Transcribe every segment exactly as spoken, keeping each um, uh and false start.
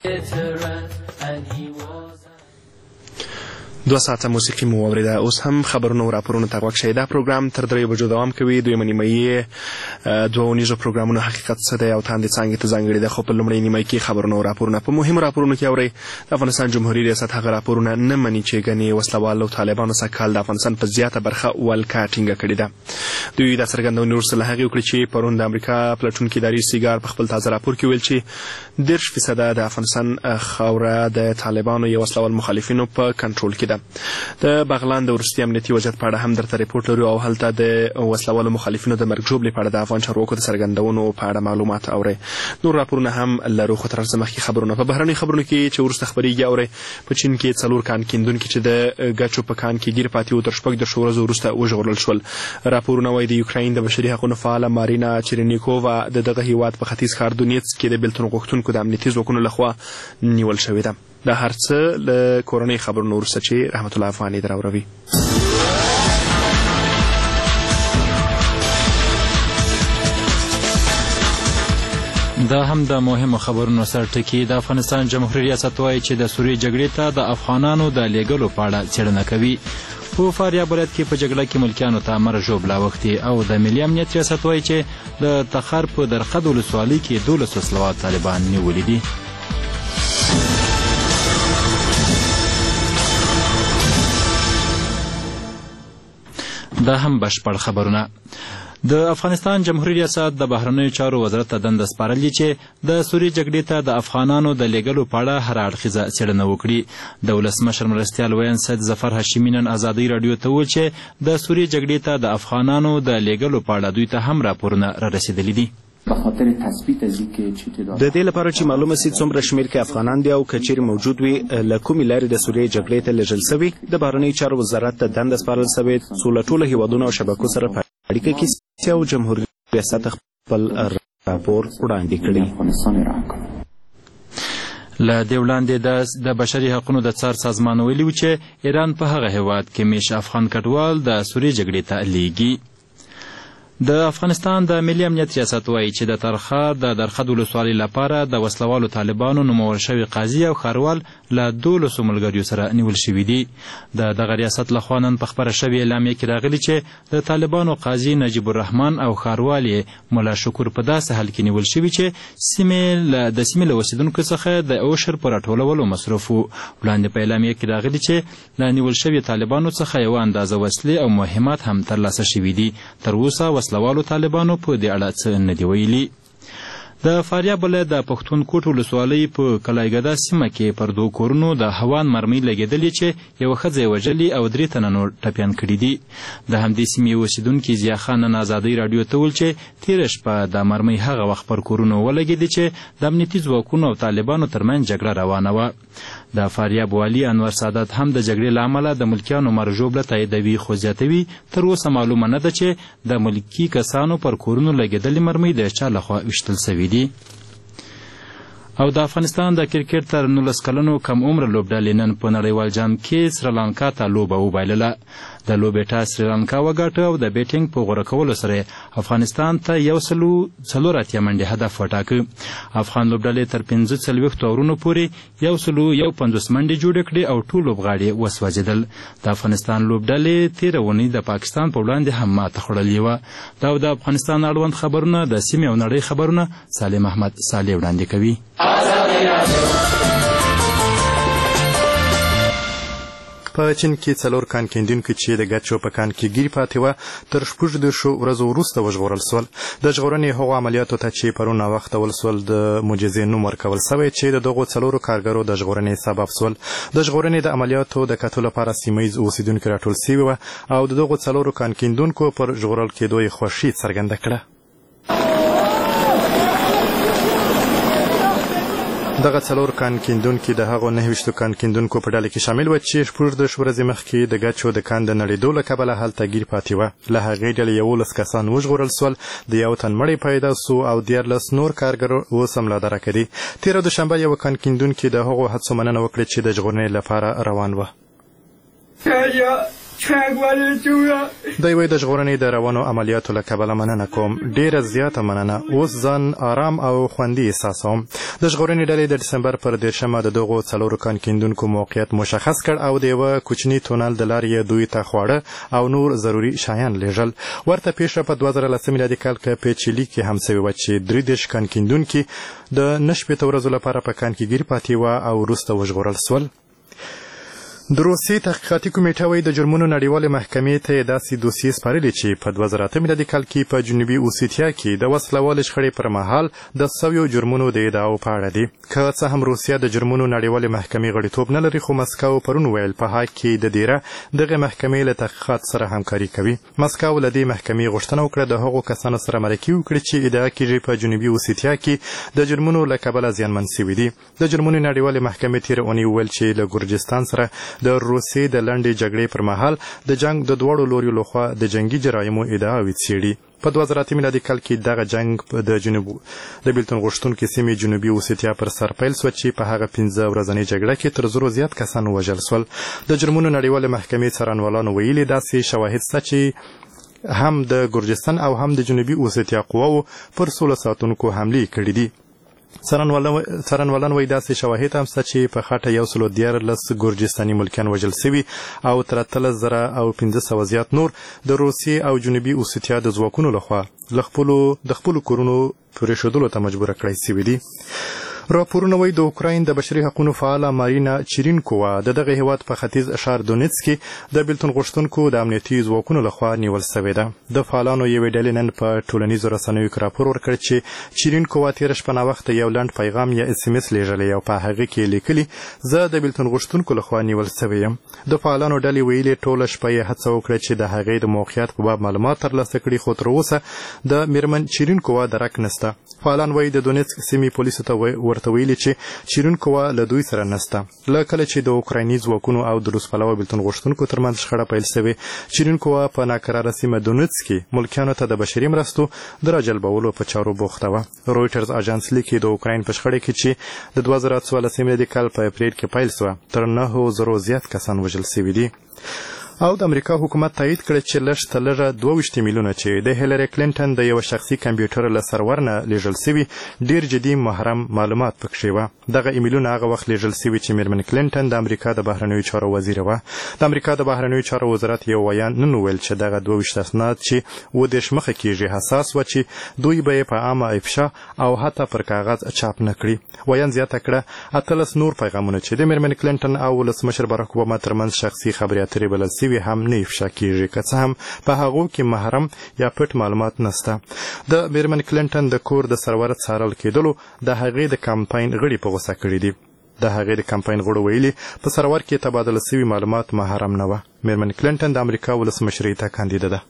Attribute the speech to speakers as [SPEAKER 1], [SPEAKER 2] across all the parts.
[SPEAKER 1] دو ساعته موسیقي مو واورېده. اوس هم خبرونه او راپورونه ته غوږ شئ. دا پروګرام تر دریو بجو دوام کوي. دویمه نیمه یې دوه اونیزو پروګرامونه حقیقت څه دی او تاندې څانګې ته ځانګړې ده، خو په لومړۍ نیمه کې خبرونه او راپورونه. په مهمو راپورونو کې اورئ د افغانستان جمهوري ریاست هغه راپورونه نه مني چې ګنې وسلوالو طالبانو سږکال د افغانستان په زیاته برخه ولکه ټینګه کړې ده. دوی دا څرګندونې وروسته له هغې وکړې چې پرون د امریکا پلټونکي ادارې سیګار په خپل تازه راپور کې ویل چې دېرش فیصده د افغانستان خاوره د طالبانو یا وسلوال مخالفینو په کنټرول کې ده. د بغلان د وروستي امنیتي وضعیت په اړه هم درته ریپورټ لرو او هلته د وسلوالو مخالفینو د مرګ ژوبلې په اړه د افغان چارواکو د څرګندونو په اړه معلومات اورئ. نور راپورونه هم لرو، خو تر هر څه مخکې خبرونه. په بهرنۍ خبرونو کې چې وروسته خپرېږي اورئ په چین کې څلور کان کیندونکي چې د ګچو په کان کې ګیر پاتې وو تر شپږ دېرشو ورځو وروسته وژغورل شول. راپورونه وایي د یوکراین د بشري حقونو فعاله مارینا چرنیکووا د دغه هیواد په ختیځ ښار دونیتسک کې د بېلتون غوښتونکو د امنیتي ځواکونو لخوا نیول شوې ده. دا هر څه له کورنۍ خبرونو وروسته چې رحمت الله افغاني دراوروي.
[SPEAKER 2] دا هم د مهمو خبرونو سر ټکي. د افغانستان جمهوري ریاست وایي چې د سوریې جګړې ته د افغانانو د لیږلو په اړه څېړنه کوي. په فاریاب ولایت کې په جګړه کې ملکیانو ته مرګ ژوبله اوښتې او د ملي امنیت ریاست وایي چې د تخار په درخد ولسوالۍ کې دولس وسلوال طالبان نیولي دي. دا هم بشپړ خبرونه. د افغانستان جمهوري ریاست د بهرنیو چارو وزارت ته دنده سپارلې چې د سوریې جګړې ته د افغانانو د لیږلو په اړه هر اړخیزه څېړنه وکړي. د ولسمشر مرستیال ویاند سید ظفر هاشمي نن ازادۍ راډیو ته وویل چې د سوریې جګړې ته د افغانانو د لیږلو په اړه دوی ته هم راپورونه رارسېدلي دي.
[SPEAKER 3] د دې لپاره چې معلومه سي څومره شمېر کې افغانان دي او که چیرې موجود وي له کومې لارې د سوریې جګړې ته لیږل سوي، د بهرنیو چارو وزارت ته دنده سپارل سوې څو له ټولو هیوادونو او شبکو سره په اړیکه کې سي او جمهوري ریاست خپل راپور وړاندې کړي.
[SPEAKER 2] له دې وړاندې د بشري حقونو د څار سازمان ویلي و چې ایران په هغه هیواد کې میشت افغان کډوال د سوریې جګړې ته لیږي. د افغانستان د ملي امنیت ریاست وایي چې د ترخه د درخد ولسوالۍ لپاره د وسلوالو طالبانو نومول شوي قاضي او ښاروال له دولسو ملګریو سره نیول شوي دي. د دغه ریاست لخوا نن په خپره شوې اعلامیه کې راغلي چې د طالبانو قاضي نجیب الرحمن او ښاروال یې ملا شکور په داسې حال کې نیول شوي چې د سیمې له اوسېدونکو څخه د عشر په راټولولو مصروف وو. وړاندې په اعلامیه کې راغلي چې له نیول شوي طالبانو څخه یوه اندازه وسلې او مهمات هم ترلاسه شوي دي. تر اوسه وسلوالو طالبانو په دې اړه څه نه دي ویلي. د فاریاب ولایت د پښتون کوټ ولسوالۍ په کلایګدا سیمه کې پر دوو کورونو د هوان مرمۍ لګېدلې چې یوه ښځه یې وژلې او درې تنه نور ټپیان کړي دي. د همدې سیمې اوسېدونکي ضیا خان نن ازادۍ راډیو ته وویل چې تېره شپه د مرمۍ هغه وخت پر کورونو ولګېدې چې د امنیتي ځواکونو او طالبانو ترمنځ جګړه روانه وه. د فاریاب والي انور سادات هم د جګړې له امله د ملکیانو مرګ ژوبله تاییدوي، خو زیاتوي تر اوسه معلومه نه ده چې د ملکي کسانو پر کورونو لګېدلې مرمۍ د چا لخوا ویشتل سوي دي. او د افغانستان د کرکټ تر نولس کلنو کم عمره لوبډلې نن په نړیوال جام کې سریلانکا ته لوبه وبایلله. د لوبې ټاس سریلانکا وګاټه او د بیټینګ په غوره کولو سره افغانستان ته یو سلو څلور اتیا منډې هدف وټاکه. افغان لوبډلې تر پنځه څلوېښتو اورونو پورې یو سلو یو پنځوس منډې جوړې کړې او ټول لوبغاړي وسوځېدل. د افغانستان لوبډلې تېره اونۍ د پاکستان په وړاندې هم ماته خوړلې وه. دا د افغانستان اړوند خبرونه د سیمې او نړۍ خبرونه سالم احمد صالح وړاندې کوي.
[SPEAKER 1] په چین کې څلور کان کیندونکي چې د ګچو په کان کې ګیر پاتې وه تر شپږ دېرشو ورځو وروسته وژغورل سول. د ژغورنې هغو عملیاتو ته چې پرون ناوخته ولسول د معجزې نوم ورکول سوی چې د دغو څلورو کارګرو د ژغورنې سبب سول. د ژغورنې د عملیاتو د کتو لپاره سیمه ییز اوسېدونکي راټول سوي وه او د دغو څلورو کان کیندونکو پر ژغورل کېدو یې خوښي څرګنده کړه. دغه څلور کان کیندونکي د هغو نهه ویشتو کان کیندونکو په ډله کې شامل وه چې شپږ دېرش ورځې مخکې د ګچو د کان د نړېدو له کبله هلته ګیر پاتې وه. له هغې ډلې یولس کسان وژغورل سول، د یو تن مړی پیدا سو او دیارلس نور کارګر اوس هم لا درکه دي. تېره دوشنبه یوه کان کیندونکي د هغو هڅو مننه وکړه چې د ژغورنې لپاره روان وه.
[SPEAKER 4] دوی وایي د ژغورنې د روانو عملیاتو له کبله مننه کوم، ډېره زیاته مننه. اوس ځان آرام او خوندي احساسوم. د ژغورنې ډلې د ډسمبر پر دېرشمه د دغو څلورو کان کیندونکو موقعیت مشخص کړ او د یوه کوچني تونل د لارې یې دوی ته خواړه او نور ضروري شیان لیږل. ورته پیښه په دوه زره لسم میلادي کال کې په چیلي کې هم سوې وه چې درې دېرش کان کیندونکي د نه شپېته ورځو لپاره په کان کې ګیر پاتې وه او وروسته وژغورل سول. د روسیې تحقیقاتي کمیټه وایي د جرمونو نړیوالې محکمې ته یې داسې دوسیې سپارلې چې په دوه زره اته میلادي کال کې په جنوبي اوسیتیا کې د وسله والې شخړې پر مهال د سویو جرمونو د ادعاو په اړه دي. که څه هم روسیه د جرمونو نړیوالې محکمې غړیتوب نه لري، خو مسکو پرون ویل په هاګ کې د دیره دغه محکمې له تحقیقات سره همکاري کوي. مسکو له دې محکمې غوښتنه وکړه د هغو کسانو سره مرکې وکړي چې ادعا کیږي په جنوبي اوسیتیا کې د جرمونو له کبله زیانمن سوي دي. د جرمونو نړیوالې محکمې تېره اونۍ وویل چې له ګرجستان سره د روسیې د لنډې جګړې پر مهال د جنگ د دواړو لوریو لخوا د جنگي جرایمو ادعاوې څېړي. په دوه زره اته میلادي کال کې دغه جنگ د جنوب د بیلتون غوښتونکو سیمې جنوبي اوسیتیا پر سر پیل سو چې په هغه پنځه ورځنۍ جګړه کې تر زرو زیات کسان وژل سول. د جرمونو نړیوالې محکمې څارنوالانو ویلي داسې شواهد شته چې هم د ګرجستان او هم د جنوبي اوسیتیا قواو پر سوله ساتونکو حملې کړي دي. څارنوالان وایي داسې شواهد هم شته چې په خټه یو سلو دیارلس ګرجستاني ملکیان وژل سوي او تر اتلس زره او پنځه سوه زیات نور د روسیې او جنوبي اوسیتیا د ځواکونو لخوا د خپلو کورونو پرېښودلو ته مجبوره کړای سوي دي. راپورونه وایي د اوکراین د بشري حقونو فعاله مارینا چیرینکووا د دغه هیواد په ختیځ ښار دونیتس کې د بیلتون غوښتونکو د امنیتي ځواکونو لخوا نیول سوې ده. د فعالانو یوې ډلې نن په ټولنیزو رسنیو کې راپور ورکړ چې چیرینکووا تېره شپه ناوخته یو لنډ پیغام یا اس ام اس لیږلی او په هغې کې لیکلي زه د بیلتون غوښتونکو لخوا نیول سوی یم. د فعالانو ډلې ویلي ټوله شپه یې هڅه وکړه چې د هغې د موقعیت په باب معلومات ترلاسه کړي، خو تر اوسه د میرمن چیرینکووا درک نسته. فعالان وایي د دونیتسک سیمې پولیسو ته ورته ویلي چې چیرینکووا له دوی سره نسته. له کله چې د اوکرایني ځواکونو او د روس پلوه بیلتون غوښتونکو ترمنځ شخړه پیل سوې، چیرینکووا په ناکراره سیمه دونیتس کې ملکیانو ته د بشري مرستو د راجلبولو په چارو بوخته وه. رویټرز اژانس لیکي د اوکراین په شخړې کې چې د دوه زره څوارلسم میلادي کال په اپریل کې پیل سوه تر نهو زرو زیات کسان وژل سوي دي. او د امریکا حکومت تایید کړی چې لږ تر لږه دوه ویشت میلیونه چې د هیلري کلینټن د یوه شخصي کمپیوټر له سرور نه لیږل سوي ډېر جدي محرم معلومات پکښې وه. دغه ایمیلونه هغه وخت لیږل سوي چې میرمن کلینټن د امریکا د بهرنیو چارو وزیره وه. د امریکا د بهرنیو چارو وزارت یو ویان نن وویل چې دغه دوه ویشت اسناد چې اووه دېرش مخه کېږي حساس وه چې دوی به یې په عامه افشا او حتی پر کاغذ چاپ نه کړي. ویان زیاته کړه اتلس نور پیغامونه چې د میرمن کلینټن او ولسمشر باراک اوباما ترمنځ شخصي خبرې اترې بلل سوي هم نه افشا کېږي، که څه هم په هغو کې محرم یا پټ معلومات نسته. د میرمن کلینټن د کور د سرور څارل کېدلو د هغې د کمپاین غړي په غوسه کړي دي. د هغې د کمپاین غړو ویلي په سرور کې تبادله سوي معلومات محرم نه وه. میرمن کلینټن د امریکا ولسمشرۍ ته کاندیده ده.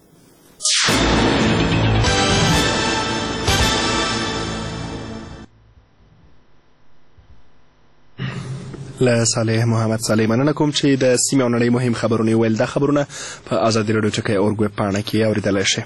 [SPEAKER 1] له صالح محمد صالح مننه کوم چې د سیمې او نړۍ مهم خبرونه ویل. دا خبرونه په ازادي راډیو چکۍ اورګ ویب پاڼه کې اورېدلی شئ.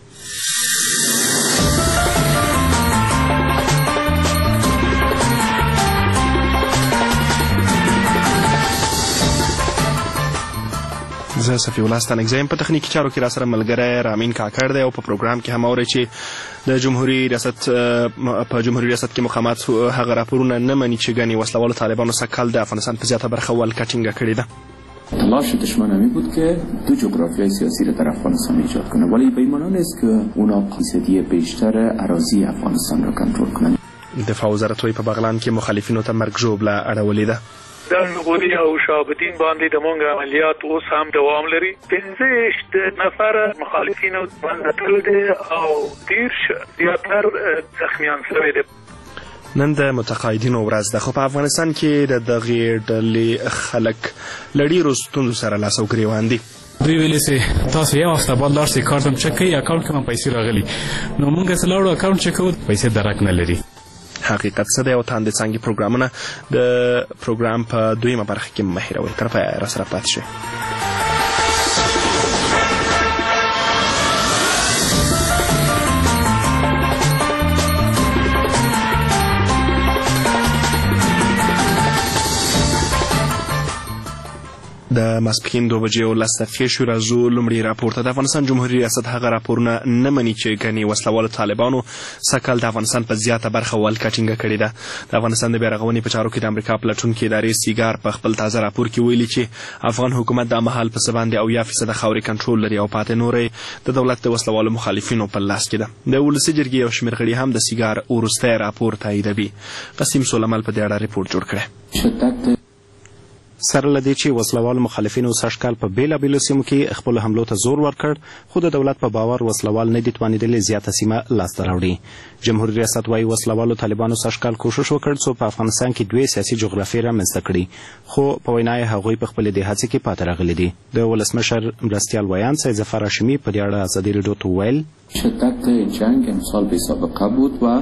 [SPEAKER 1] زه صفي الله ستانکزی یم. په تخنیکي چارو کې را سره ملګری رامین کاکړ دی او په پروګرام کې هم اورئ چې د جمهوري ریاست په جمهوري ریاست کې مقامات هغه راپورونه نه مني چې ګڼې وسله والو طالبانو سږ د افغانستان په زیاته برخه ولکه ټینګه کړې ده.
[SPEAKER 5] تلاش دشمن همی بود که دو جغرافیای سیاسی را در افغانستان ایجاد کنه، ولی به این معنی نیست که اونا فیصدی بیشتر اراضی افغانستان را کنترل کنن.
[SPEAKER 1] دفاع وزارت وایي په بغلان کې مخالفینو ته مرګ ژوبله اړولې ده.
[SPEAKER 6] د نغوري او شهابالدین باندې د مونږ عملیات اوس هم دوام لري. پنځه ویشت نفره مخالفینو باندې تل دي او دېرش زیاتر زخمیان شوي دي.
[SPEAKER 1] نن د متقاعدینو ورځ ده، خو په افغانستان کې د دغې ډلې خلک له ډېرو ستونزو سره لاس او ګرېوان دي.
[SPEAKER 7] دوی ویلې چې تاسو یو وخت بعد لاړ شئ کارت هم چک کوئ، اکاونټ کې هم پیسې راغلي، نو موږ چې لاړو اکاونټ چک کوو پیسې درک نه لري.
[SPEAKER 1] حقیقت څه دی او تاندې څانګې پروګرامونه د پروګرام په دویمه برخه کې مه هېروئ. تر پایه راسره پاتې شئ. د ماسپښین دوه بجې او لس دقیقې شوې. راځو لومړی راپور ته. د افغانستان جمهوري ریاست هغه راپورونه نه مني چې ګڼې وسلوالو طالبانو سږ کال د افغانستان په زیاته برخه ولکه ټینګه کړې ده. د افغانستان د بیا رغونې په چارو کې د امریکا پلټونکې ادارې سیګار په خپل تازه راپور کې ویلي چې افغان حکومت د مهال په څه باندې اویا فیصده خاورې کنټرول لري او پاتې نورې د دولت د وسلوالو مخالفینو په لاس کې ده. د ولسي جرګې یو شمېر غړي هم د سیګار وروستی راپور تاییدوي. قسیم سولمل په دې اړه ریپورټ جوړ کړی.
[SPEAKER 3] سره له دې چې وسلوال مخالفینو سږ کال په بېلابېلو سیمو کې خپلو حملو ته زور ورکړ، خو د دولت په باور وسلوال نه دي توانېدلي زیاته سیمه لاسته راوړي. جمهوري ریاست وایي وسلوالو طالبانو سږ کال کوښښ وکړ څو په افغانستان کې دوې سیاسي جغرافیې رامنځته کړي، خو په وینا یې هغوی په خپلې دې هڅې کې پاتې راغلي دي. د ولسمشر مرستیال ویاند سید ظفر هاشمي په دې اړه ازادي راډیو ته وویل
[SPEAKER 5] شدت جنگ امسال بی سابقه بود و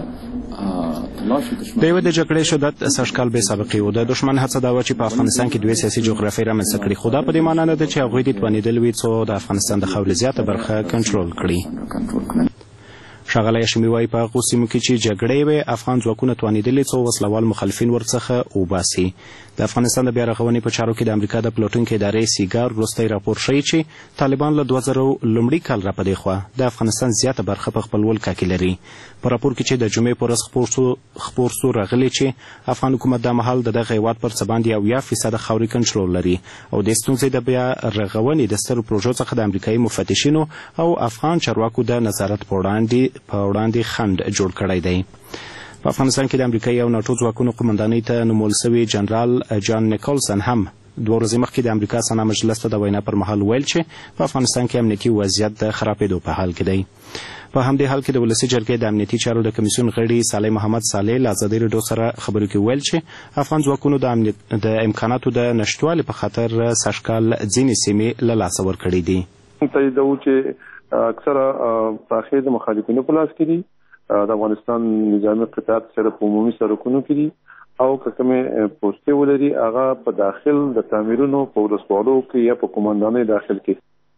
[SPEAKER 3] د یوې د جګړې شدت سږ کال بې سابقې و. د دښمن هڅه دا وه چې په افغانستان کې دوې سیاسي جغرافیې رامنځته کړي، خو دا په دې معنا نه ده چې هغوی دې توانېدلي وي څو د افغانستان د خاورې زیاته برخه کنټرول کړي. ښاغلی هاشمي وایي په هغو سیمو کې چې جګړې وې افغان ځواکونه توانېدلي څو وسلوال مخالفین ورڅخه وباسي. د افغانستان د بیا رغونې په چارو کې د امریکا د پلټونکې ادارې سیګار وروستی راپور ښیي چې طالبان له دوه زره لومړي کال را په دې خوا د افغانستان زیاته برخه په خپل ولکه کې لري. په راپور کې چې د جمعې په ورځ خپور سو راغلی چې افغان حکومت دا مهال د دغه هېواد پر څه باندې اویا فیصده خاورې کنټرول لري او د ستونزې د بیا رغونې د سترو پروژو څخه د امریکایي مفتشینو او افغان چارواکو د نظارت په وړاندې په وړاندې خنډ جوړ کړی دی. په افغانستان کې د امریکایي او ناټو ځواکونو قومندانۍ ته نومول سوي جنرال جان نیکولسن هم دوه ورځې مخکې د امریکا سنا مجلس ته د وینا پر مهال ویل چې په افغانستان کې امنیتي وضعیت د خرابېدو په حال کې دی. په همدې حال کې د ولسي جرګې د امنیتي چارو د کمیسیون غړي صالح محمد صالح له ازادي راډیو سره خبرو کې ویل چې افغان ځواکونو د امکاناتو د نشتوالي په خاطر سږ کال ځینې سیمې له لاسه ورکړې دي.
[SPEAKER 8] تاییدوو چې اکثره ساحې د مخالفینو په لاس کې دي، د افغانستان نظامي قطاعت سره په عمومي سړکونو کې دي او که کومې پوستې ولري هغه په داخل د تعمیرونو په ولسوالو کې یا په قومندانۍ داخل کې.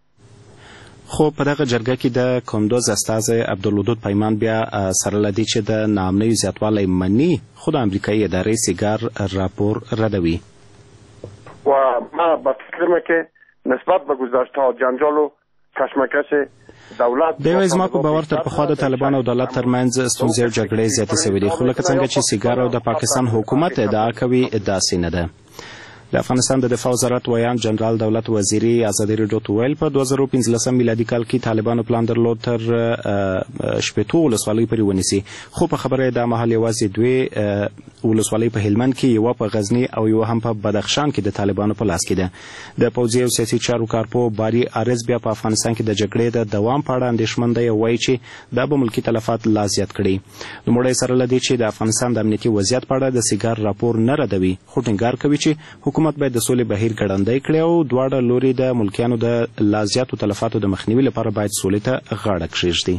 [SPEAKER 3] خو په دغه جرګه کې د کندوز استازی عبدالودود پیمان بیا سره له دې چې د ناامنیو زیاتوالی مني، خو د امریکایي ادارې سیګار راپور ردوي.
[SPEAKER 9] و ما به فکر که نسبت به گذشته ها جنجال و کشمکش دولت
[SPEAKER 3] د یوې زما په باور تر پخوا د طالبانو او دولت ترمنځ ستونزې او جګړې زیاتې شوې دي، خو لکه څنګه چې سیګار او د پاکستان حکومت ادعا کوي داسې نه ده. د افغانستان د دفاع وزارت ویاند جنرال دولت وزیري ازادي راډیو ته ویل په دوه زره پنځلسم میلادي کال کې طالبانو پلان درلود تر شپېتو ولسوالیو پورې ونیسي، خو په خبره دا مهال یوازې دوې ولسوالۍ په هلمند کې، یوه په غزني او یوه هم په بدخشان کې د طالبانو په لاس کې ده. د پوځي او سیاسي چارو کارپو باري عارض بیا په افغانستان کې د جګړې د دوام په اړه اندېښمن دی او وایي چې دا به ملکي تلفات لا زیات کړي. نوموړی سره له دې چې د افغانستان د امنیتي وضعیت په اړه د سیګار راپور نه ردوي، خو ټینګار کوي چې حکومت باید د سولې بهیر ګړندی کړي او دواړه لوري د ملکیانو د لا زیاتو تلفاتو د مخنیوي لپاره باید سولې ته غاړه کښېږدي.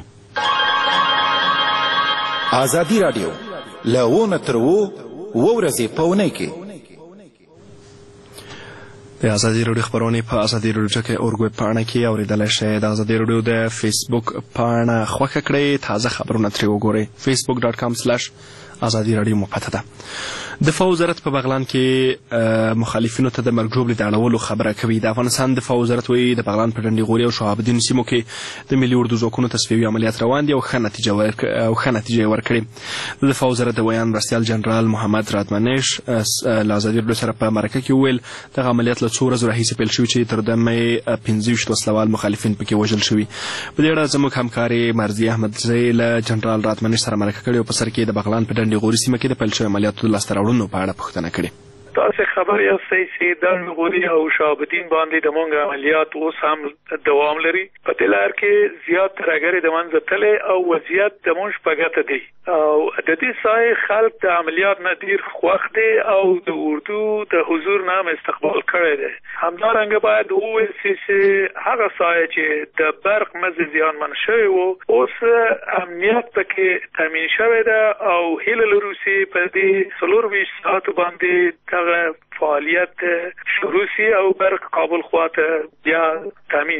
[SPEAKER 10] ازادي راډیو له اووه تر اووه اووه ورځې په اونۍ کې
[SPEAKER 1] د ازادي راډیو خبرونه په ازادي راډیو کې اورګوي پاڼه کې اوریدلای شئ. د ازادي راډیو د فیسبوک پاڼه خوښه کړئ، تازه خبرونه ترې وګورئ. فیسبوک ډاټ کام سلاش ازادي راډیو مو پته ده. دفاع وزارت په بغلان کې مخالفینو ته د مرګ ژوبلې د اړولو خبره کوي. د افغانستان دفاع وزارت وایي د بغلان په ډنډي غوري او شهاب الدین سیمو کې د ملي اردو ځواکونو تصفیوي عملیات روان دي او ښه نتیجه او ښه نتیجه یې ورکړې. د دفاع وزارت د ویان مرستیال جنرال محمد رادمنش له ازادي راډیو سره په مرکه کې وویل دغه عملیات له څو ورځو راهیسې پیل شوي چې تر دمه یې پنځه ویشت وسلوال مخالفین پکې وژل شوي. په دې اړه زموږ همکارې مرضیه احمدزۍ له جنرال رادمنش سره مرکه کړې او په سر کې د بغلان په ډنډي غوري سیمه کې د پیل شوي عملیاتو د لاسته راوړنو په اړه پوښتنه کړې.
[SPEAKER 6] تاسو خبر یاستئ چې د غوري او شهاب الدین باندې د مونږ عملیات اوس هم دوام لري. په دې لار کې زیات ترګری د منځ تلې او وضعیت د مونږ په ګټه دی او د دې سای خلک د عملیات نه ډیر خوښ دي او د اردو د حضور نام استقبال کړی دی. همدارنګه باید وویل شي چې هغه سای چې د برق مزه زیانمن شوی وو اوس امنیت پکې تامین شوی ده او هیله لرو چې په دې څلور ویشت ساعتو باندې فعالیت شروع سی او برق کابل خواته بیا تامین سی.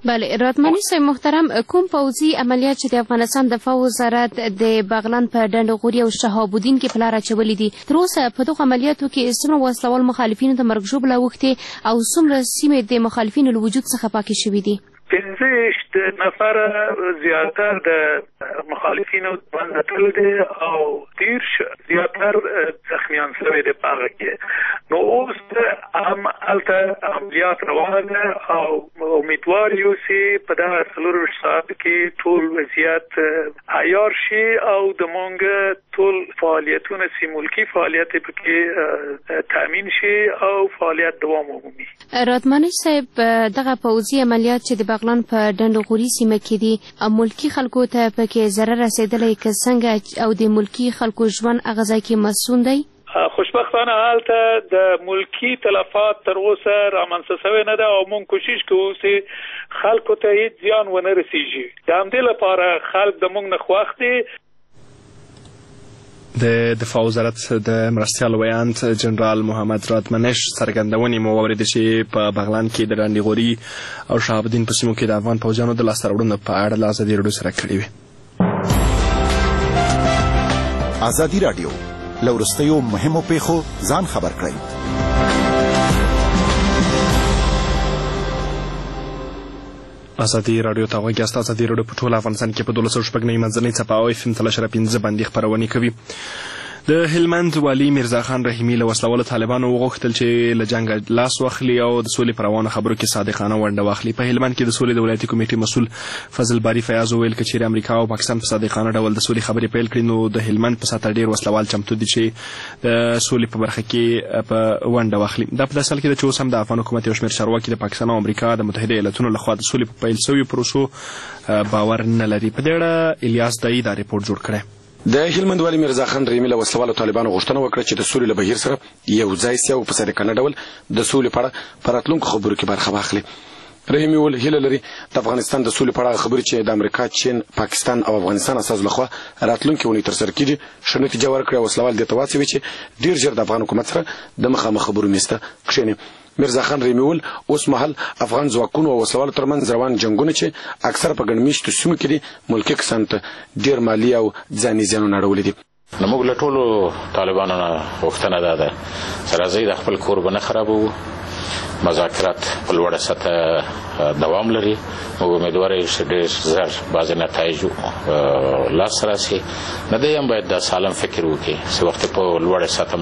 [SPEAKER 11] بله راتمنی صاحب محترم، کوم پوځي عملیات چې د افغانستان دفاع وزارت د بغلان په ډنډغوري او شهاب الدین کې په لار اچولي دي، تر اوسه په دغو عملیاتو کې څومره وسلوال مخالفینو د مرګ ژوبله اوښتې او څومره سیمې د مخالفینو له وجود څخه پاکې شوي دي؟
[SPEAKER 6] پنځه نفره زیاتر د مخالفینو باندې تل دي او دېرش زیاتر زخمیان شوي دي په هغه کې. نو اوس هم هلته عملیات روانه ده او امیدوار یو چې په دغه څلورویشت ساعت کې ټول وضعیت عیار شي او د مونږ ټول فعالیتونه چې ملکي فعالیت پکې تامین شي او فعالیت دوام ومومي.
[SPEAKER 11] راتمنی صاحب، دغه پوځي عملیات چې د بغلان په ډنډغوري سیمه کې دي، ملکي خلکو ته پکې ضرر رسېدلی که څنګه او د ملکي خلکو ژوند هغه ځای کې مسون دی؟
[SPEAKER 6] خوشبختانه هلته د ملکی تلفات تر اوسه رامنځته شوی نه ده او موږ کوشش کوو چې خلکو ته هیڅ زیان ونه رسیږي. د همدې لپاره خلک د موږ نه خوښ دي.
[SPEAKER 1] د دفاع وزارت د مرستیال ویاند جنرال محمد راتمنش څرګندونې مو واورېدې چې په بغلان کې د ډنډغوري او شهاب الدین په سیمو کې د افغان پوځیانو د لاسته راوړنو په اړه له ازادي راډیو سره کړې وې.
[SPEAKER 10] ازادي راډیو له وروستیو مهمو پیښو ځان خبر کړئ.
[SPEAKER 1] ازادي راډیو ته غوږ یاست. ازادي راډیو په ټول افغانستان کې په دولس سوه شپږ نوي منځنۍ څپه او اف ام څلور اعشاریه پنځه باندې خپرونې کوي. د هلمند والي میرزا خان رحیمي له وسلوالو طالبانو وغوښتل چې له جنګ لاس واخلي او د سولې پر روانو خبرو کې صادقانه ونډه واخلي. په هلمند کې د سولې د ولایتي کمیټې مسؤل فضل باری فیاض وویل که چیرې امریکا او پاکستان په صادقانه ډول د سولې خبرې پیل کړي نو د هلمند په سطحه ډېر وسلوال چمتو دي چې د سولې په برخه کې په ونډه واخلي. دا په داسې حال کې ده چې اوس هم د افغان حکومت یو شمېر چارواکي د پاکستان او امریکا د متحده ایالتونو لخوا د سولې په پیل شویو پروسو باور نه لري. په دې اړه الیاس دایي دا ریپورټ جوړ کړی.
[SPEAKER 12] د هلمند والي میرزا خان رحیمي له وسلوالو طالبانو غوښتنه وکړه چې د سولې له بهیر سره یو ځای سي او په صادقانه ډول د سولې په اړه په راتلونکو خبرو کې برخه واخلي. رحیمي وویل هیله لري د افغانستان د سولې په اړه خبرې چې د امریکا، چین، پاکستان او افغانستان اساس لخوا راتلونکي اونۍ ترسره کیږي ښه نتیجه ورکړي او وسلوال دې ته وهڅوي چې ډېر ژر د افغان حکومت سره د مخامخ خبرو میز ته کښېني. میرزا خان رحیمي وویل اوس مهال افغان ځواکونو او وسلوالو ترمنځ روان جنګونه چې اکثره په ګڼ مېشتو سیمو کې دي ملکي کسانو ته ډېر مالي او ځاني زیانونه اړولي دي.
[SPEAKER 13] نو موږ له ټولو طالبانو نه غوښتنه دا ده چې راځئ د خپل کور به نه خرابوو، مذاکرات په لوړه سطحه دوام لري. موږ امیدوار یو چې ډېر زر بعضې نتایجو لاسته راسي. نه دی هم باید دا سالم فکر وکړي چې وخت په لوړه سطحه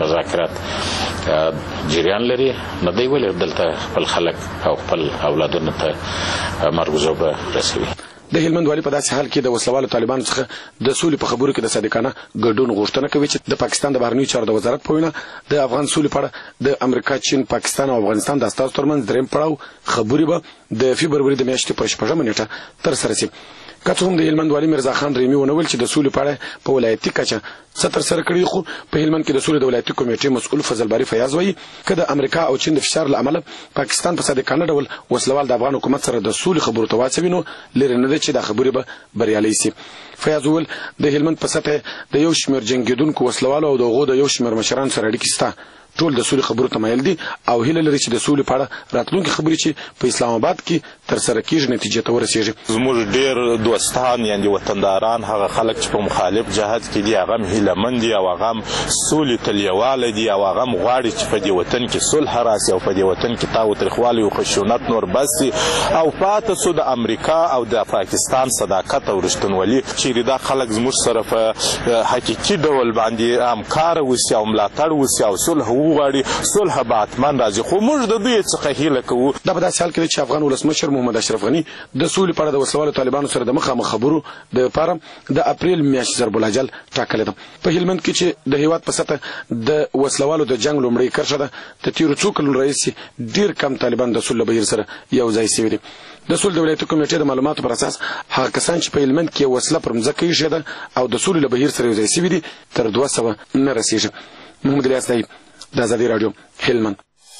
[SPEAKER 13] مذاکرات جریان لري، نه دی ولې دلته خپل خلک او خپل اولادونو ته مرګ ژوبله رسوي.
[SPEAKER 12] د هلمند والي په داسې حال کې د وسلوالو طالبانو څخه د سولې په خبرو کې د صادقانه ګډون غوښتنه کوي چې د پاکستان د بهرنیو چارو د وزارت په وینا د افغان سولې په اړه د امریکا، چین، پاکستان او افغانستان د استازو ترمنځ درېیم پړاو خبرې به د فبروري د میاشتې په شپږمه نیټه ترسره شي. که څه هم د هلمند والي میرزا خان رحیمي ونه ویل چې د سولې په اړه په ولایتي کچه څه ترسره کړي، خو په هلمند کې د سولې د ولایتي کمیټې مسؤل فضل باری فیاض وایي که د امریکا او چین د فشار له امله پاکستان په صادقانه ډول وسلوال د افغان حکومت سره د سولې خبرو ته واچوي نو لرې نه ده چې دا خبرې به بریالۍ سي. فیاض وویل د هلمند په سطحه د یو شمېر جنګېدونکو وسلوالو او د هغو د یو شمېر مشرانو سره اړیکې شته. ټول د سولې خبرو ته مایل دي او هیله لري چې د سولې په اړه راتلونکي خبرې چې په اسلام آباد کې ترسره کیږي نتیجې ته ورسیږي.
[SPEAKER 14] زموږ ډېر دوستان یعنې وطنداران هغه خلک چې په مخالف جهت کې دي هغه هم هیلهمند دي او هغه هم سولې ته لیواله دي او هغه هم غواړي چې په دې وطن کې صلح راسي او په دې وطن کې تاوتریخوالی او خشونت نور بس سي او پاته سو د امریکا او د پاکستان صداقت او رښتینولي چیرې دا خلک زموږ سره په حقیقي ډول باندې همکاره وسي او ملاتړ وسي او صلح وغواړي. صلح به حتما راځي خو موږ د دوی څخه هیله کوو.
[SPEAKER 12] دا په داسې حال کې چې افغان ولسمشر محمد اشرف غني د سولې په اړه د وسلوالو طالبانو سره د مخامخ خبرو د لپاره د اپریل میاشتې ضرب الاجل ټاکلې ده. په هلمند کې چې د هیواد په سطحه د وسلوالو د جنګ لومړۍ کرښه ده د تیرو څو کلونو راهیسې ډېر کم طالبان د سولې بهیر سره یو ځای شوي دي. د سولې د ولایتي کمیټې د معلوماتو پر اساس هغه کسان چې په هلمند کې وسله پر مځکه ایښې ده او د سولې له بهیر سره یو ځای شوي دي تر دوه سوه نه رسېږي. محمد الیاس دایي، د ازادي راډیو، هلمند.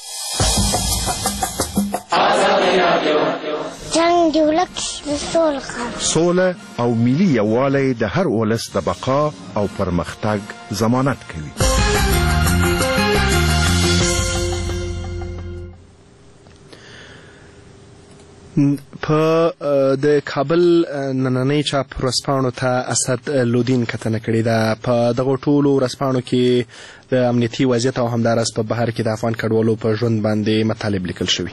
[SPEAKER 15] جنګ د ولک د سولې
[SPEAKER 16] سوله او ملي یووالی د هر ولس د بقا او پرمختګ ضمانت کوي.
[SPEAKER 1] په د کابل نننۍ چاپ ورځپاڼو ته اسد لودین کتنه کړې ده. په دغو ټولو ورځپاڼو کې د امنیتي وضعیت او همداراز په بهر کې د افغان کډوالو په ژوند باندې مطالب لیکل شوي.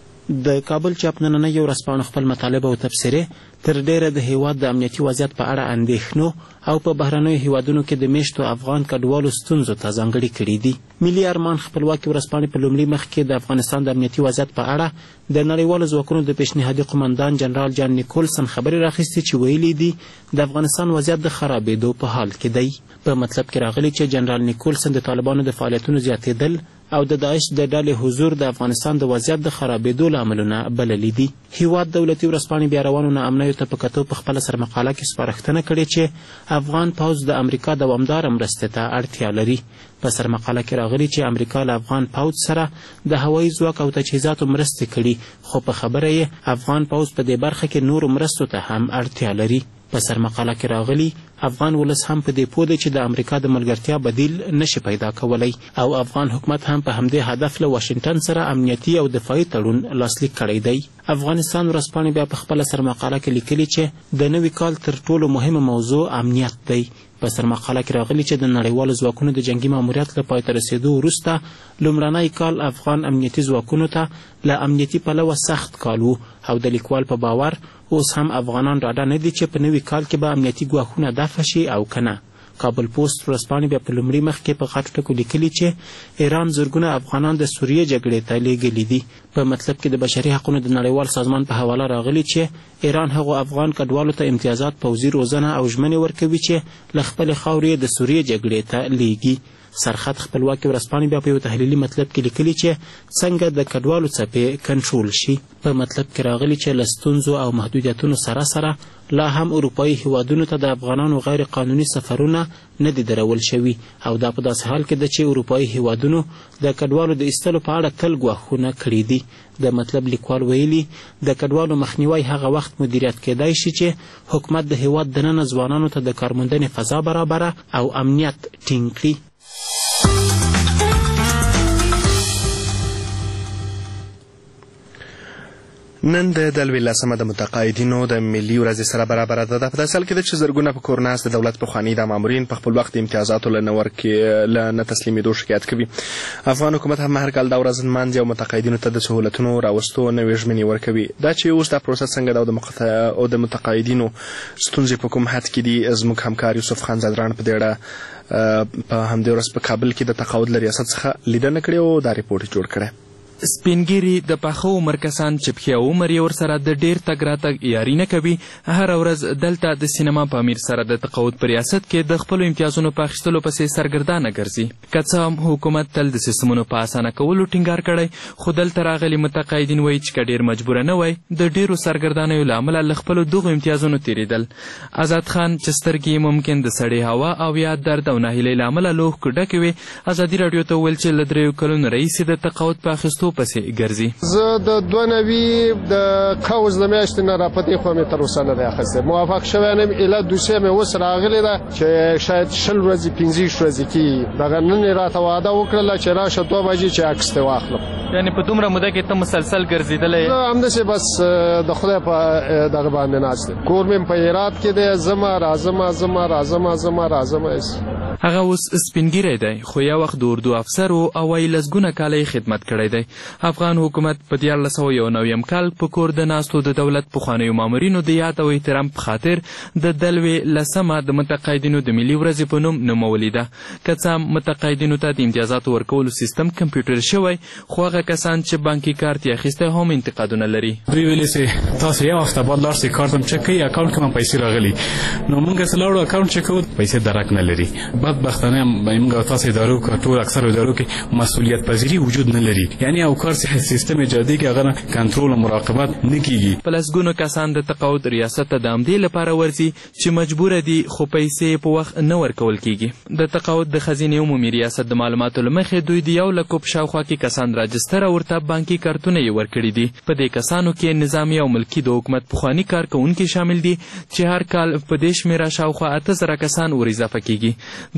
[SPEAKER 17] د کابل چاپ نننۍ ورځپاڼو خپل مطالب او تبصرې تر ډیره د هیواد د امنیتي وضعیت په اړه اندېښنو او په بهرنیو هیوادونو کې د میشتو افغان کډوالو ستونزو ته ځانګړي کړي دي. ملي ارمان خپلواکي ورځپاڼې په لومړي مخ کې د افغانستان د امنیتي وضعیت په اړه د نړیوالو ځواکونو د پیشنهادي قومندان جنرال جان نیکولسن خبرې راخیستې چې ویلي دي د افغانستان وضعیت د خرابېدو په حال کې دی. په مطلب کې راغلي چې جنرال نیکولسن د طالبانو د فعالیتونو زیاتېدل او د داعش د ډلې حضور د افغانستان د وضعیت د خرابېدو لاملونه بللي دي. هیواد دولتي ورځپاڼې بیا روانو ناامنیو ته په کتو په خپله سرمقاله کې سپارښتنه کړې چې افغان پوځ د امریکا دوامداره مرستې ته اړتیا لري. په سرمقاله کې راغلي چې امریکا له افغان پوځ سره د هوایي ځواک او تجهیزاتو مرستې کړي، خو په خبره یې افغان پوځ په دې برخه کې نورو مرستو ته هم اړتیا لري. په سرمقاله کې راغلي افغان ولس هم په دې پوه دی چې د امریکا د ملګرتیا بدیل نشي پیدا کولی او افغان حکومت هم په همدې هدف له واشنګټن سره امنیتي او دفاعي تړون لاسلیک کړی دی. افغانستان ورځپاڼې بیا په خپله سرمقاله کې لیکلي چې د نوي کال تر ټولو مهمه موضوع امنیت دی. په سرمقاله کې راغلي چې د نړیوالو ځواکونو د جنګي ماموریت له پای ته رسېدو وروسته لومړنی کال افغان امنیتي ځواکونو ته له امنیتي پلوه سخت کال و او د لیکوال په باور اوس هم افغانان ډاډه نه دي چې په نوي کال کې به امنیتي ګواښونه دفع شي او که نه. کابل پوسټ ورځپاڼې بیا په لومړي مخ کې په غټو ټکو لیکلي چې ایران زرګونه افغانان د سوریې جګړې ته لیږلي دي. په مطلب کې د بشري حقونو د نړیوال سازمان په حواله راغلي چې ایران هغو افغان کډوالو ته امتیازات، پوځي روزنه او ژمنې ورکوي چې له خپلې خاورې د سوریې جګړې ته لیږي. سرخط خپلواکي ورځپاڼې بیا په یو تحلیلي مطلب کې لیکلي چې څنګه د کډوالو څپې کنټرول شي. په مطلب کې راغلي چې له ستونزو او محدودیتونو سره سره لا هم اروپایي هیوادونو ته د افغانانو غیر قانوني سفرونه نه دي درول شوي او دا په داسې حال کې ده چې اروپایي هیوادونو د کډوالو د ایستلو په اړه تل ګواښونه کړي دي. د مطلب لیکوال ویلي د کډوالو مخنیوی هغه وخت مدیریت کېدای شي چې حکومت د هیواد دننه ځوانانو ته د کارموندنې فضا برابره او امنیت ټینګ کړي.
[SPEAKER 1] نن د دلوي لسمه د متقاعدینو د ملي ورځې سره برابره ده. په داسې حال کې ده چې زرګونه په کور ناست د دولت پخواني د مامورین په خپل وخت د امتیازاتو له نه ورکې له نه تسلیمېدو شکایت کوي. افغان حکومت هم هر کال دا ورځ نمانځي او متقاعدینو ته د سهولتونو راوستو نوې ژمنې ورکوي. دا چې اوس دا پروسه څنګه ده او د متقاعدینو ستونزې په کوم حد کې دي، زموږ همکار یوسف خان زدران په دې اړه په همدې ورځ په کابل کې د تقاعد له ریاست څخه لیدنه کړې او دا ریپورټ جوړ کړی.
[SPEAKER 18] سپینګیري د پاخه عمر کسان چې پښې او عمر یې ورسره د ډېر تګ راتګ یاري نه کوي هره ورځ دلته د سینما په امیر سره د تقاعد په ریاست کې د خپلو امتیازونو په اخیستلو پسې سرګردانه ګرځي. که څه هم حکومت تل د سیستمونو په اسانه کولو ټینګار کړی، خو دلته راغلي متقاعدین وایي چې که ډېر مجبوره نه وای د ډېرو سرګردانیو له امله له خپلو دغو امتیازونو تېرېدل. آزاد خان چې سترګې ممکن د سړې هوا او یا درد او ناهیلۍ له امله له اوښکو ډکې وې، ازادي راډیو ته وویل چې له دریو کلونو راهیسې د تقاعد په اخیستو پسې ګرځي.
[SPEAKER 19] زه د دوه نوي د قوس د میاشتې نه راپتې خو مې تر اوسه نه دی اخیستی. موافق شوی نه یم، ایله دوسیه مې اوس راغلې ده چې شاید شل ورځې پنځه ورځې کېږي. دغه نن یې راته وعده وکړله چې راشه دوه بجې چې عکس دې واخلم.
[SPEAKER 18] یعنې په دومره موده کې ته مسلسل ګرځېدلی؟
[SPEAKER 19] زه همداسې بس د خدای په دغه باندې ناست یم. کور مې په هرات کې دی، ځمه راځمه ځمه راځمه ځمه راځمه.
[SPEAKER 18] هغه اوس سپینګیری دی، خو یو وخت د اردو افسر و او وایي لسګونه کاله یې خدمت کړی دی. افغان حکومت په دیارلس سوه یو نویم کال په کور د ناستو د دولت پخوانیو مامورینو د یاد او احترام په خاطر د دلوي لسمه د متقاعدینو د ملي ورځې په نوم نومولې ده. که څه هم متقاعدینو ته د امتیازاتو ورکولو سیستم کمپیوټر شوی، خو هغه کسان چې بانکي کارت یې اخیستی هم انتقادونه لري.
[SPEAKER 7] دوی ویلي چې تاسو یو وخت بعد لاړ شئ کارت هم چک کوي، اکاونټ کې هم پیسې راغلي. نو موږ چې لاړو اکاونټ چک کوو پیسې درک نه لري. بدبختانه موږ تاسو ادارو کې ټول اکثر ادارو کې مسؤلیت پذیری وجود نه لري، یعنی او کار سیستم ایجادي کې هغه کنټرول او مراقبت نه کیږي.
[SPEAKER 18] په لسګونو کسان د تقاعد ریاست ته د همدې لپاره ورځي چې مجبوره دي خو پیسې په وخت نه ورکول کیږي. د تقاعد د خزینې عمومي ریاست د معلوماتو له مخې دوی د یو لکو په شاوخوا کې کسان راجستر او ورته بانکي کارتونه یې ورکړي دي. په دې کسانو کې نظامي او ملکي د حکومت پخواني کارکوونکي شامل دي چې هر کال په دې شمېره شاوخوا اته زره کسان ور اضافه کیږي.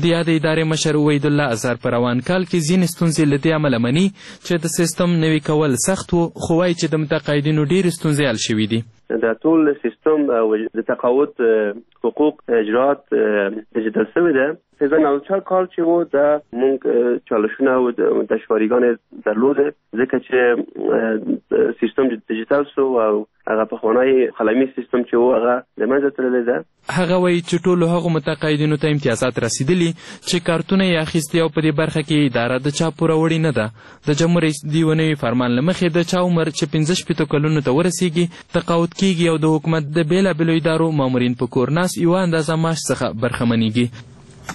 [SPEAKER 18] د یادې ادارې مشر عبید الله ازهر په روان کال کې ځینې ستونزې له دې امله مني چې د سیستم نوي کول سخت و، خو وایي چې د متقاعدینو ډېرې ستونزې حل شوي دي.
[SPEAKER 20] د ټول سیستم د تقاعد حقوق اجرات دیجیتال شوی ده. سیزن اول کال چې و د مونږ چالشونه او دشواریګانې درلوده، ځکه چې سیستم دیجیتال شو او هغه پخوانی قلمي سیستم چې و هغه له منځه تللی ده.
[SPEAKER 18] هغه وایي چې ټولو هغو متقاعدینو ته امتیازات رسیدلي چې کارتونه یې اخیستي او په دې برخه کې اداره د چا پوروړې نه ده. د جمهور رئیس د یوه نوي فرمان له مخې د چا عمر چې پنځه شپېتو کلونو ته ورسیږي تقاعد کیږي او د حکومت د بېلابېلو ادارو مامورین په کور ناست یوه اندازه معاش څخه برخمنېږي.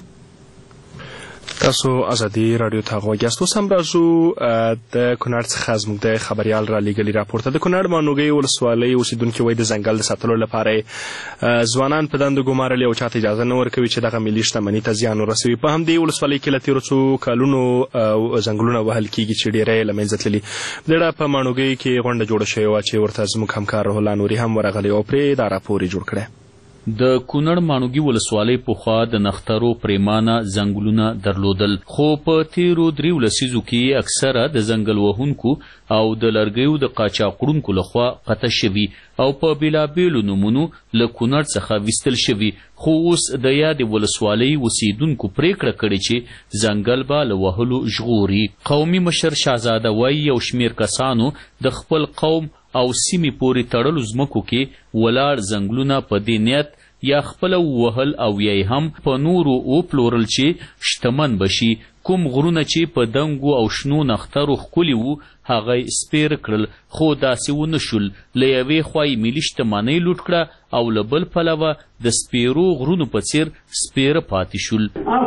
[SPEAKER 1] تاسو ازادي رادیو ته غوږ یاست. اوس هم راځو د کونړ څخه زموږ د خبریال را لیږلي راپور ته. د کونړ مانوګۍ ولسوالۍ اوسېدونکي وایي د ځنګل د ساتلو لپاره ځوانان په دندو ګمارلي او چاته اجازه نه ورکوي چې دغه ملي شتمنۍ ته زیان ورسوي. په همدې ولسوالۍ کې له تېرو څو کلونو ځنګلونه وهل کېږي چې ډېری یې له منځه تللي. د ډېره په مانوګۍ کې غونډه جوړه شوې وه چې ورته زموږ همکار روح الله نوري هم ورغلی او پرې دا راپور یې جوړ کړی.
[SPEAKER 21] د کونړ مانوګي ولسوالۍ پخوا د نخترو پریمانه ځنګلونه درلودل، خو په تیرو دریو لسیزو کې اکثره د ځنګل وهونکو او د لرګیو د قاچاقړونکو لخوا قطع شوي او په بېلابېلو نومونو له کونړ څخه ویستل شوي. خو اوس د یادې ولسوالۍ اوسېدونکو پریکړه کړې چې ځنګل به له وهلو ژغوري. قومي مشر شهزاده وایي یو شمېر کسانو د خپل قوم او سیمې پورې تړلو ځمکو کې ولاړ ځنګلونه په دې نیت یا خپله ووهل او یا یې هم په نورو وپلورل چې شتمن بشي. کوم غرونه چې په دنګو او شنو نخترو ښکلي وو هغه یې سپېره کړل، خو داسې ونه شول. له یوې خوا یې ملي شتمنۍ لوټ کړه او له بل پلوه د سپېرو غرونو په څېر سپېره پاتې شول.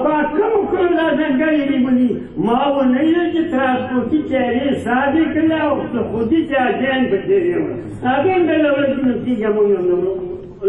[SPEAKER 22] ما ونه یې چې ترانسپورټي چارې سادې کړې او خودي چارجیان په تېرې وه هغې د لوړې نتیجه مو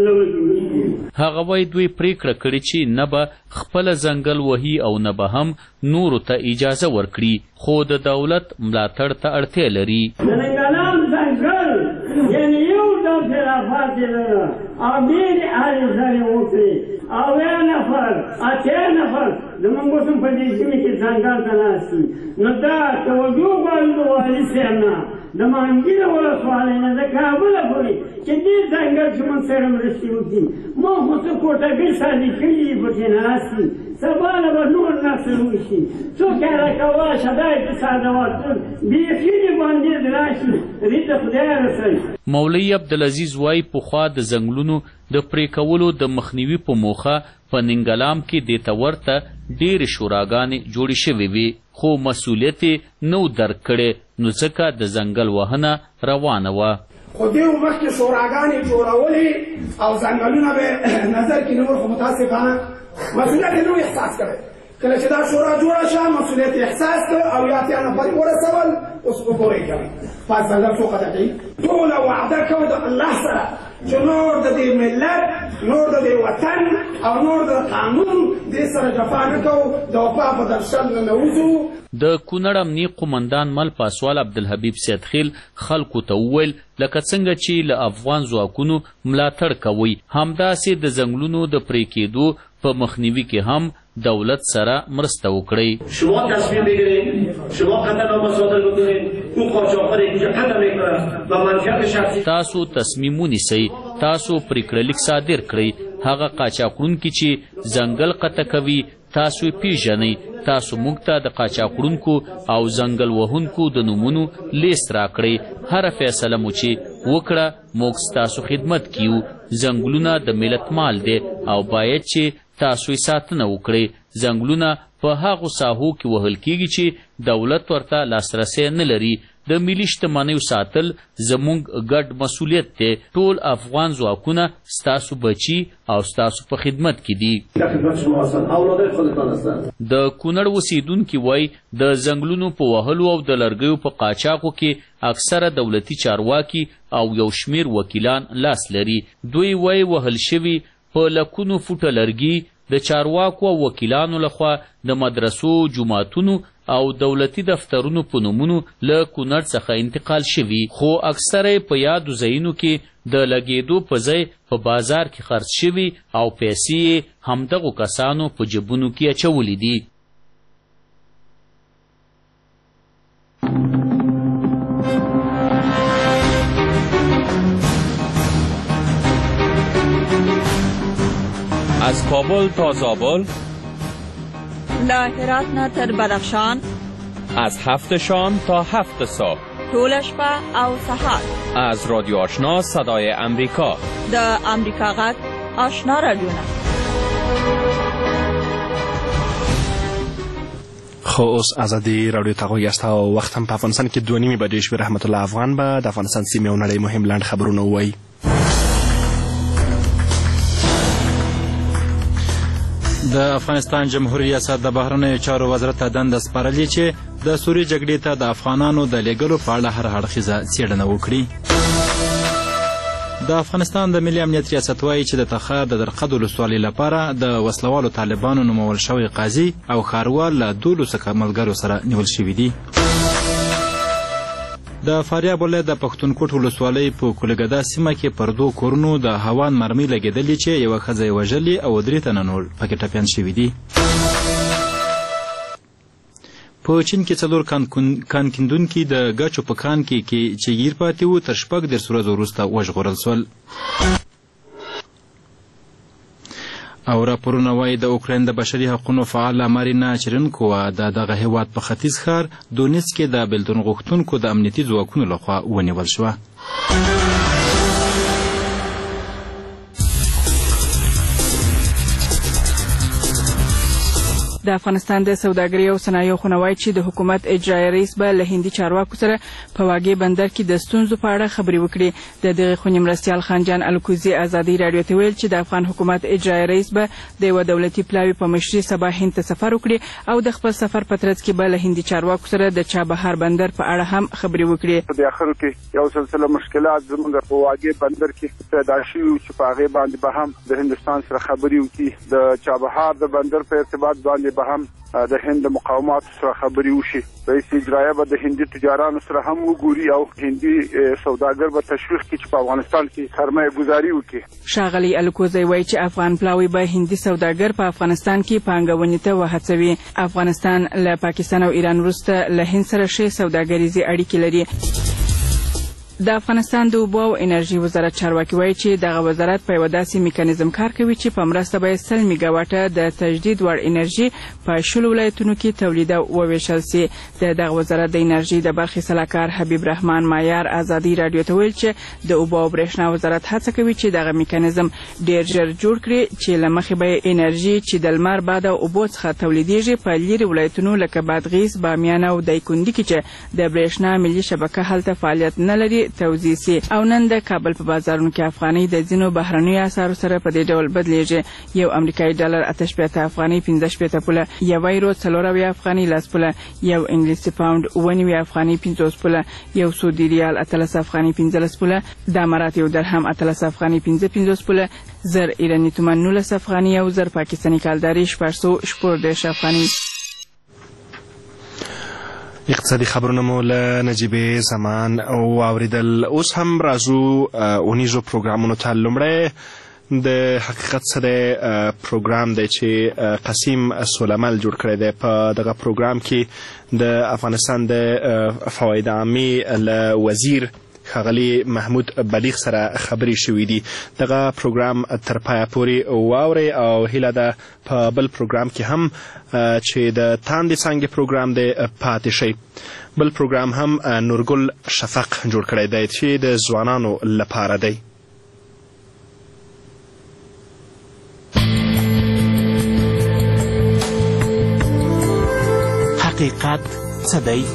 [SPEAKER 21] هغه وایي دوی پریکړه کړې چې نه به خپله ځنګل وهي او نه به هم نورو ته اجازه ورکړي، خو د دولت ملاتړ ته اړتیا لري.
[SPEAKER 22] د ننګلام ځنګل یعنې یو ډول خلافات یې لره او ډېرې هلې ځلې وکړې اویا نفر اتیا نفر زموږ اوس هم په دې سیمې کې ځنګل ته ناست دي. نو دا توجه غواړي د والي صاحب نه د مانګي د ولسوالۍ نه د کابله پورې چې دې ځنګل چې موږ سره مرستې وکړي. موږ خو څه کوټګۍ سادې کړي دي پکې ناست دي، سبا نه به نور نسل وشي. څوک یې راکوه شدا اقتصادوات بیخي دې باندې راشي دې ته خدای رسوي.
[SPEAKER 21] مولوي عبدالعزیز وایي پخوا د ځنګلونو د پرې کولو د مخنیوي په موخه په ننګلام کې دې ته ورته ډېرې شوراګانې جوړې شوې وې، خو مسؤلیت یې نه و درک کړی، نو ځکه د ځنګل وهنه روانه وه.
[SPEAKER 23] خو دې مخکې شوراګانې جوړولې او ځنګلونه به نظر کې نه ول، خو متاسفانه مسؤلیت یې نه و احساس کړی. کله چې دا شورا جوړه شوه مسؤلیت یې احساس کړ او یا اتیا نفر یې ورسول. اوس په پورې کوي پاس ځنګل څو قطع کوي. ټوله وعده کوي د الله سره چې نور د دې ملت نور د دې وطن او نور د قانون دې سره جفا نه کوو، د وفا په درشل نه نوځو.
[SPEAKER 21] د کونړ امني قومندان مل پاسوال عبدالحبیب سیدخیل خلکو ته وویل لکه څنګه چې له افغان ځواکونو ملاتړ کوئ همداسې د ځنګلونو د پرې کېدو په مخنیوي کې هم دولت سره مرسته وکړئ.
[SPEAKER 22] شما تصمیم بگیرید، شما قطعنامه صادر بکنید، اون قاچاقبر اینجا قطع میکنه و منفیت شخصی
[SPEAKER 21] تاسو تصمیم ونیسئ، تاسو پریکړه لیک صادر کړئ. هغه قاچاقړونکي چې ځنګل قطع کوي تاسو یې پیژنئ. تاسو موږ ته د قاچاقړونکو او ځنګل وهونکو د نومونو لیست راکړئ. هره فیصله مو چې وکړه موږ ستاسو خدمت کیو. ځنګلونه د ملت مال دی او باید چې تاسو یې ساتنه وکړئ. ځنګلونه په هغو ساحو کې وهل کیږي چې دولت ورته لاسرسی نه لري. د ملي شتمنیو ساتل زموږ ګډ مسؤلیت دی. ټول افغان ځواکونه ستاسو بچي او ستاسو په خدمت کې دي. د کونړ اوسېدونکي وایي د ځنګلونو په وهلو او د لرګیو په قاچاقو کې اکثره دولتي چارواکي او یو شمېر وکیلان لاس لري. دوی وایي وهل شوي په لکونو فوټه لرګي د چارواکو او وکیلانو لخوا د مدرسو، جوماتونو او دولتي دفترونو په نومونو له کونړ څخه انتقال شوي، خو اکثره په یادو ځایونو کې د لګېدو په ځای په بازار کې خرڅ شوي او پیسې یې همدغو کسانو په جبونو کې اچولي دي.
[SPEAKER 2] از کابل تا زابل،
[SPEAKER 4] له هرات نه تر بدخشان،
[SPEAKER 2] از هفت شام تا هفت صبح،
[SPEAKER 4] ټوله شپه او سهار.
[SPEAKER 2] از رادیو آشنا صدای امریکا،
[SPEAKER 4] د امریکا غږ آشنا رادیونه.
[SPEAKER 1] خو اوس ازادي راډیو ته غوږ یاست او وخت هم په افغانستان کې دوه نیمې بجې شوې. رحمت الله افغان به د افغانستان سیمې او نړۍ مهم لنډ خبرونه ووایي.
[SPEAKER 5] د افغانستان جمهوریت ریاست د بهرنیو چارو وزارت ته دنده سپارلې چې د سوریې جګړې ته د افغانانو د لیږلو په اړه هر اړخیزه څېړنه وکړي. د افغانستان د ملي امنیت ریاست وایي چې د تخار د درقد ولسوالۍ لپاره د وسلوالو طالبانو نومول شوی قاضي او ښاروال له دولسو ملګرو سره نیول شوي دي. د فاریاب ولایت د پښتونکوټ ولسوالۍ په کولګدا سیمه کې پر دوو کورونو د هوان مرمۍ لګېدلې چې یوه ښځه یې وژلې او درې تنه نور پکې ټپیان شوي دي. په چین کې څلور کان کیندونکي د ګچو په کان کې چې ګیر پاتې وو تر شپږ دېرش ورځو وروسته وژغورل سول. او راپورونه وایي د اوکراین د بشري حقونو فعاله مارینا چرنکووا د دغه هیواد په ختیځ ښار دونیتس کې د بېلتون غوښتونکو د امنیتي ځواکونو لخوا ونیول شوه.
[SPEAKER 24] د افغانستان د سوداګرۍ او صنایعو خونه وایي چې د حکومت اجرایي رئیس به له هندي چارواکو سره په واګې بندر کې د ستونزو په اړه خبرې وکړي. د دغې خونې مرستیال خانجان الکوزي ازادي راډیو ته ویل چې د افغان حکومت اجرایي رئیس به د یوه دولتي پلاوي په مشرۍ سبا هند ته سفر وکړي او د خپل سفر په ترڅ کې به له هندي چارواکو سره د چابهار بندر په اړه هم خبرې وکړي.
[SPEAKER 25] په اخر کې یو سلسله مشکلات زموږ په واګې بندر کې پیدا شوي چې په هغې باندې به هم د هندوستان سره خبرې وکړي. د چابهار د بندر په ارتباط باندې به هم د هند مقاومات سره خبرې وشي. رئیس اجرایه به د هندي تجارانو سره هم وګوري او هندي سوداګر به تشویق کړي چې په افغانستان کې سرمایه گذاري وکړي.
[SPEAKER 24] ښاغلی الکوزی وایي چې افغان پلاوی به هندي سوداګر په افغانستان کې پانګونې ته وهڅوي. افغانستان له پاکستان او ایران وروسته له هند سره ښې سوداګریزې اړیکې لري. د افغانستان د اوبو او انرژي وزارت چارواکي وایي چې دغه وزارت په یوه داسې میکانیزم کار کوي چې په مرسته به سل میګاواټه د تجدید وړ انرژي په شلو ولایتونو کې تولید او وویشل سي. د دغه وزارت د انرژي د برخې سلاکار حبیب رحمان مایار ازادي راډیو ته ویل چې د اوبو او برېښنا وزارت هڅه کوي چې دغه میکانیزم ډېر ژر جوړ کړي چې له مخې به انرژي چې د لمر باد او اوبو څخه تولیدیږي په لیرې ولایتونو لکه بادغیس، بامیان او دایکنډي کې چې د برېښنا ملي شبکه هلته فعالیت نه لري توزیع سي. او نن د کابل په بازارونو کې افغانۍ د ځینو بهرنیو اسعارو سره په دې ډول بدلیږي. یو امریکایي ډالر اته شپېته افغانۍ پنځه شپېته پوله، یو یورو څلور اویا افغانۍ لس پوله، یو انګلیسي پاونډ اوه نوي افغانۍ پنځوس پوله، یو سعودي ریال اتلس افغانۍ پنځلس پوله، د امارات یو درهم اتلس افغانۍ پنځه پنځوس پوله، زر ایراني تومان نولس افغانۍ او زر پاکستاني کالداري شپږ سوه شپږ دېرش افغانۍ.
[SPEAKER 1] اقتصادي خبرونه مو له نجیبې زمان واوریدل. اوس هم راځو اونیزو پروګرامونو ته. لومړی د حقیقت سره پروګرام دی چې قسیم سولمل جوړ کړی دی. په دغه پروګرام کې د افغانستان د فواید عامې له وزیر ښاغلي محمود بلیغ سره خبرې شوې دي. دغه پروګرام تر پایه پورې واورئ او هیله ده په بل پروګرام کې هم چې د تاندې څانګې پروګرام دی پاتې شي. بل پروګرام هم نورګل شفق جوړ کړی دی چې د ځوانانو لپاره دی.
[SPEAKER 5] حقیقت څه دی؟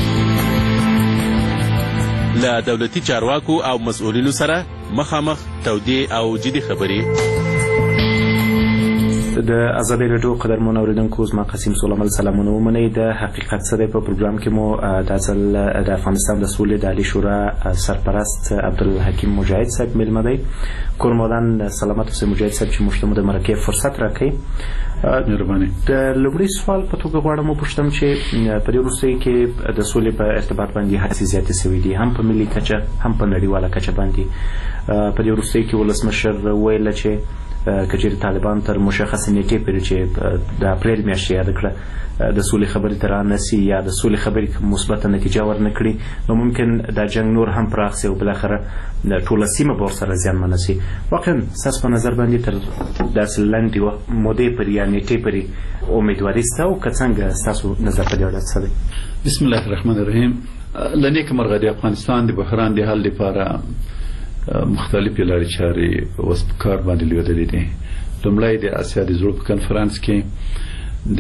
[SPEAKER 2] له دولتي چارواکو او مسؤلینو سره مخامخ تودې او جدي خبرې.
[SPEAKER 3] د ازادي رادیو قدرمن اوریدونکو زما قسیم سولمل سلامونه ومنئ. د حقیقت څه دی په پروګرام کې مو د ځل د افغانستان د سولې د عالی شورا سرپرست عبدالحکیم مجاهد صاحب میلمه دی. کورمدان سلامت اوسئ مجاهد صاحب چې موږ ته د مرکې فرصت راکړئ.
[SPEAKER 6] مهرباني.
[SPEAKER 3] د لومړي سوال په توګه غواړم وپوښتم چې په دې وروستیو کې د سولې په ارتباط باندې هڅې زیاتې سوي دي، هم په ملي کچه هم په نړیواله کچه باندې. په دې وروستیو کې ولسمشر ویله چې که چېرې طالبان تر مشخصې نیټې پورې چې د اپریل میاشتې یاده کړه د سولې خبرې ته رانسي یا د سولې خبرې مثبته نتیجه ورنه کړي، نو ممکن دا جنګ نور هم پراخ سي او بالاخره ټوله سیمه به ورسره زیانمنه سي. واقعا ستاسو په نظر باندې تر داسې لنډې مودې پورې یا نیټې پورې امیدواري شته او که څنګه ستاسو نظر په دې اړه څه دی؟
[SPEAKER 6] بسم الله الرحمن الرحیم. له نیکه مرغه د افغانستان د بحران د حل لپاره مختلفې لارې چارې اوس په کار باندې لوېدلې دي. لومړی د اسیا د زړه په کنفرانس کې د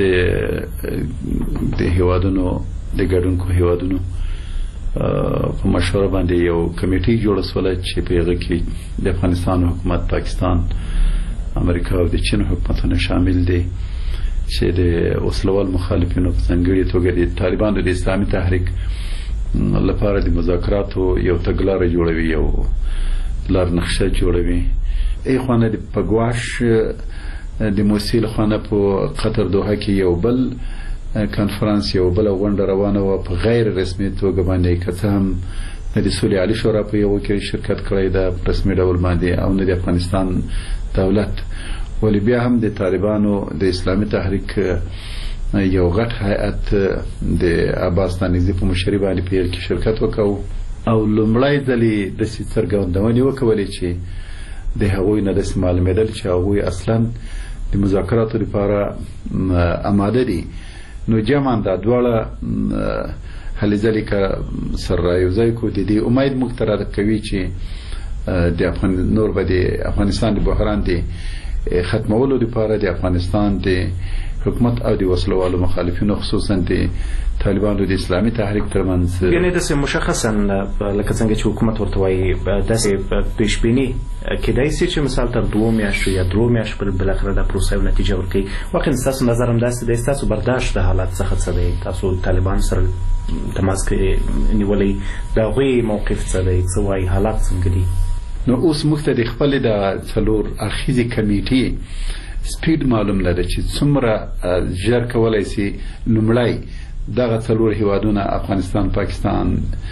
[SPEAKER 6] د هیوادونو د ګډونکو هیوادونو په مشوره باندې یو کمیټي جوړه شوله چې په هغه کې د افغانستان حکومت، پاکستان، امریکا او د چین حکومتونه شامل دي چې د وسلوال مخالفینو په ځانګړي توګه د طالبانو د اسلامي تحریک لپاره د مذاکراتو یو تګلاره جوړوي، یو لار نقشه جوړوي. ای خوانه د پګواش د موسیل خوانه په قطر دوحه کې یو بل کنفرانس یو بل غونډه روانه و په غیر رسمي توګه باندې، که څه هم د سولې عالی شورا په یو کې شرکت کړی د رسمي ډول باندې او نه د افغانستان دولت، ولی بیا هم د طالبانو د اسلامي تحریک یو غټ هیئت د عباس دانګزي په مشرۍ باندې په یو کې شرکت وکاو او لومړی ځلې داسې څرګندونې وکولې چې د هغوی نه داسې معلومېدل چې هغوی اصلا د مذاکراتو لپاره آماده دي. نو جمعاً دا دواړه هلې ځلې که سره رایوځای کړو د دې امید موږ ته راکوي چې د افغان نور به د افغانستان د بحران د ختمولو لپاره د افغانستان د حکومت او د وسلوالو مخالفینو خصوصا د طالبانو د اسلامي تحریک ترمنځ
[SPEAKER 3] یعنې داسې مشخصا لکه څنګه چې حکومت ورته وایي داسې پیشبیني کیدای شي چې مثال تر دوو میاشتو یا درو میاشتو پورې بالاخره دا پروسه یو نتیجه ورکوي. واقعا ستاسو نظر هم داسې دی؟ ستاسو برداشت د حالات څخه څه دی؟ تاسو طالبان سره تماس کې نیولی د هغوی موقف څه دی؟ څه وایي؟ حالات څنګه دي؟
[SPEAKER 6] نو اوس موږ ته د خپلې د څلور اړخیزې کمیټې سپیډ معلوم نه ده چې څومره ژر کولی شي لومړی دغه څلور هیوادونه افغانستان، پاکستان،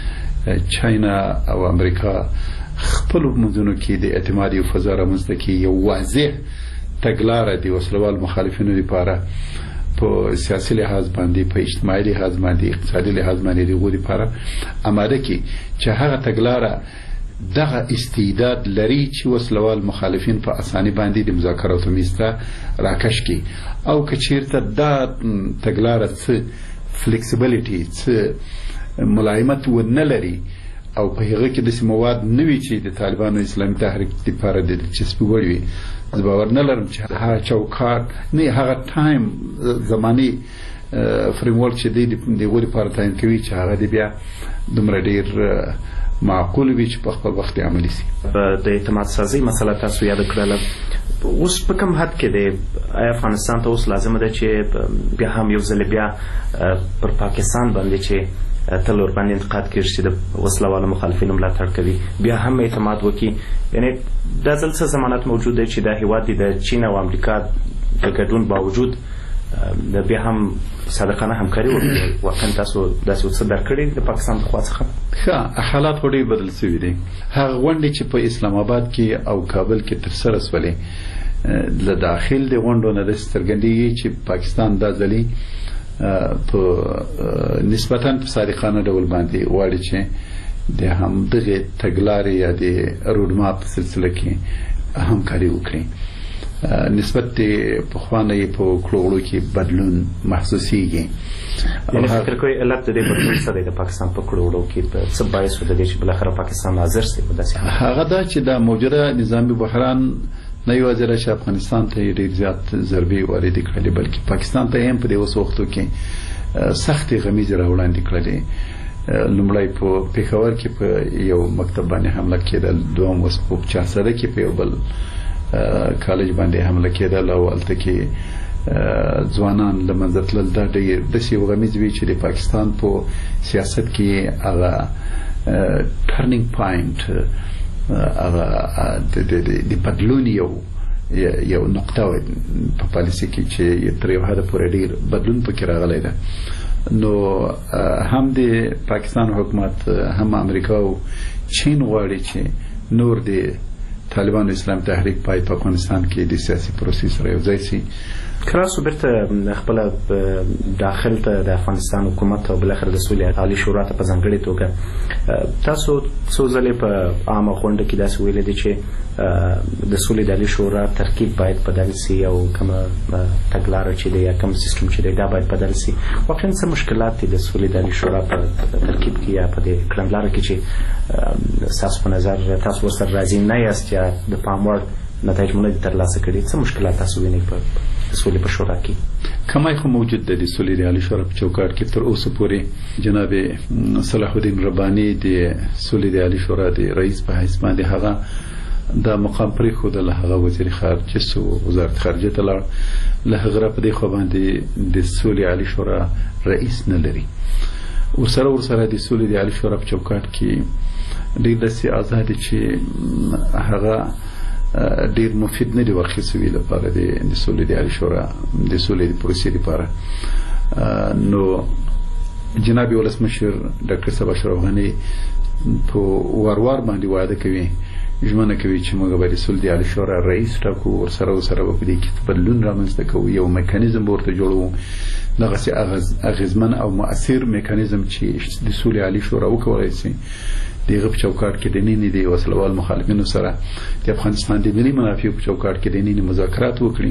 [SPEAKER 6] چاینا او امریکا خپلو منځونو کې د اعتمادي فضا رامنځته کړي، یو واضح تګلاره د وسلوال مخالفینو لپاره په سیاسي لحاظ باندې، په اجتماعي لحاظ باندې، اقتصادي لحاظ باندې د هغوی لپاره آماده کړي چې هغه تګلاره دغه استعداد لري چې وسلوال مخالفین په اساني باندې د مذاکراتو میز ته راکش کړي، او که چیرته دا تګلاره څه فلیکسیبلیټي، څه ملایمت ونه لري او په هغه کې داسې مواد نه وي چې د طالبانو اسلامي تحریک لپاره د دلچسپي وړ وي، زه باور نه لرم چې هغه چوکاټ نه هغه ټایم زماني فریم ورک چې دی د هغوی لپاره تعین کوي چې هغه د بیا دومره ډېر معقول وي چې په خپل وخت عملي شي.
[SPEAKER 3] د اعتماد سازي مسله تاسو یاد کړله، اوس په کوم حد کې دی؟ آیا افغانستان ته اوس لازمه ده چې بیا هم یو ځل بیا پر پاکستان باندې چې تل ورباندې انتقاد کېږي چې د وسلوالو مخالفینو ملاتړ کوي بیا هم اعتماد وکړي؟ یعنې دا ځل څه ضمانت موجود دی چې دا هیواد د چین او امریکا د ګډون باوجود بیا هم صادقانه همکاري وکړي؟ واقعا تاسو داسې څه درکړي د پاکستان د خوا څخه؟
[SPEAKER 6] ښه، حالات خو ډېر بدل شوي دي. هغه غونډې چې په اسلام آباد کې او کابل کې ترسره شولې له داخل د غونډو نه داسې څرګندېږي چې پاکستان دا ځلې په نسبتاً په صادقانه ډول باندې غواړي چې د همدغې تګلارې یا د روډماپ په سلسله کې همکاري وکړي. نسبت پخوانه په کړوړو کې بدلون محسوسیږي.
[SPEAKER 3] یعنې فکر کوئ علت د دې بدلون څه دی د پاکستان په کړوړو کې؟ څه باعث و د دې چې بالاخره پاکستان حاضر شي په داسې حالت؟
[SPEAKER 6] هغه دا چې دا موجوده نظامي بحران نه یوازې چې افغانستان ته ډېر زیات ضربې واردې کړلې بلکې پاکستان ته هم په دې اوس وختو کې سختې غمیزې راوړاندې کړلې. لومړی په پېښور کې په یو مکتب باندې حمله کېدل، دوهم اوس په چارسده کې په یو بل کالج باندې حمله کېدل او هلته کې ځوانان له منځه تلل دا ډېر داسې یو غمیز وي چې د پاکستان په سیاست کې هغه ټرنینګ پوینټ هغه د بدلون یو یو نقطه وه په پالیسي کې چې تر یو حده پورې ډېر بدلون پکې راغلی ده. نو هم د پاکستان حکومت هم امریکا او چین غواړي چې نور د طالبان اسلام تحریک پای په افغانستان کې د سیاسي پروسې سره یو ځای شي.
[SPEAKER 3] کلاسو بیرته خپل داخل ته د افغانستان حکومت او بالاخره د سولې عالی شورا ته په ځانګړې توګه تاسو څو ځلې په عامه غونډه کې داسې ویلي دي چې د سولې د عالی شورا ترکیب باید بدل سي او کومه تګلاره چې دی یا کوم سیستم چې دی دا باید بدل سي. واقعا څه مشکلات دي د سولې د عالی شورا په ترکیب کې یا په دې کړنلاره کې چې تاسو په نظر تاسو ورسره راضي نه یاست یا د پام وړ نتایج مو نه دي ترلاسه کړي؟ څه مشکلات تاسو وینئ په سولې په شورا کې؟
[SPEAKER 6] کمای خو موجود ده د سولې د عالی شورا په چوکاټ کې تر اوسه پورې. جناب صلاح الدین رباني د سولې د عالی شورا د رئیس په حیث باندې هغه دا مقام پرېښودل، هغه وزیر خارجه سو وزارت خارجه ته لاړ، له هغه په دې خوا باندې د سولې عالی شورا رئیس نه لري. ورسره ورسره د سولې د عالی شورا په چوکاټ کې ډېر داسې آزاد چې هغه ډېر مفید نه دی واخیستوي لپاره د سولې د عالی شورا د سولې د پروسې لپاره. نو جناب ولسمشر ډاکټر صاحب اشرف غني په وار وار باندې وعده کوي، ژمنه کوي چې موږ به د سولې د عالی شورا رئیس ټاکو، ورسره ورسره به په دې کې بدلون رامنځته کوو، یو میکانیزم به ورته جوړوو، دغسې اغېزمن او مؤثر میکانیزم چې د سولې عالی شورا وکولی شي د هغه په چوکاټ کې د نینې د وسلوال مخالفینو سره د افغانستان د ملي منافعو په چوکاټ کې د نینې مذاکرات وکړي.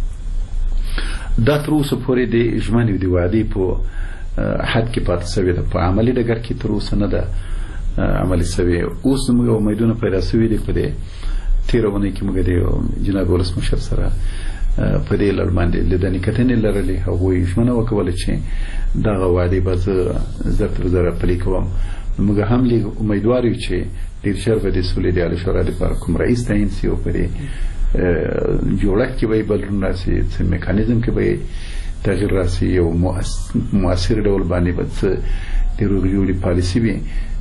[SPEAKER 6] دا تر اوسه پورې د ژمنې د وعدې په حد کې پاتې شوې ده، په عملي ډګر کې تر اوسه نه ده عملي شوې. اوس زموږ امیدونه پیدا شوي دي په دې تېره اونۍ کې موږ د جناب ولسمشر سره په دې لړ باندې لیدنې کتنې لرلې. هغوی ژمنه وکوله چې دغه وعدې به زه زر تر زره پلي کوم. موږ هم لږ امیدوار یو چې ډېر ژر به د سولې د عالی شورا لپاره کوم رئیس تعین شي او په دې جوړښت کې به یې بدلون راسي، څه میکانیزم کې به یې تغییر راسي، یو مؤثر ډول باندې به څه د روغې پالیسي وي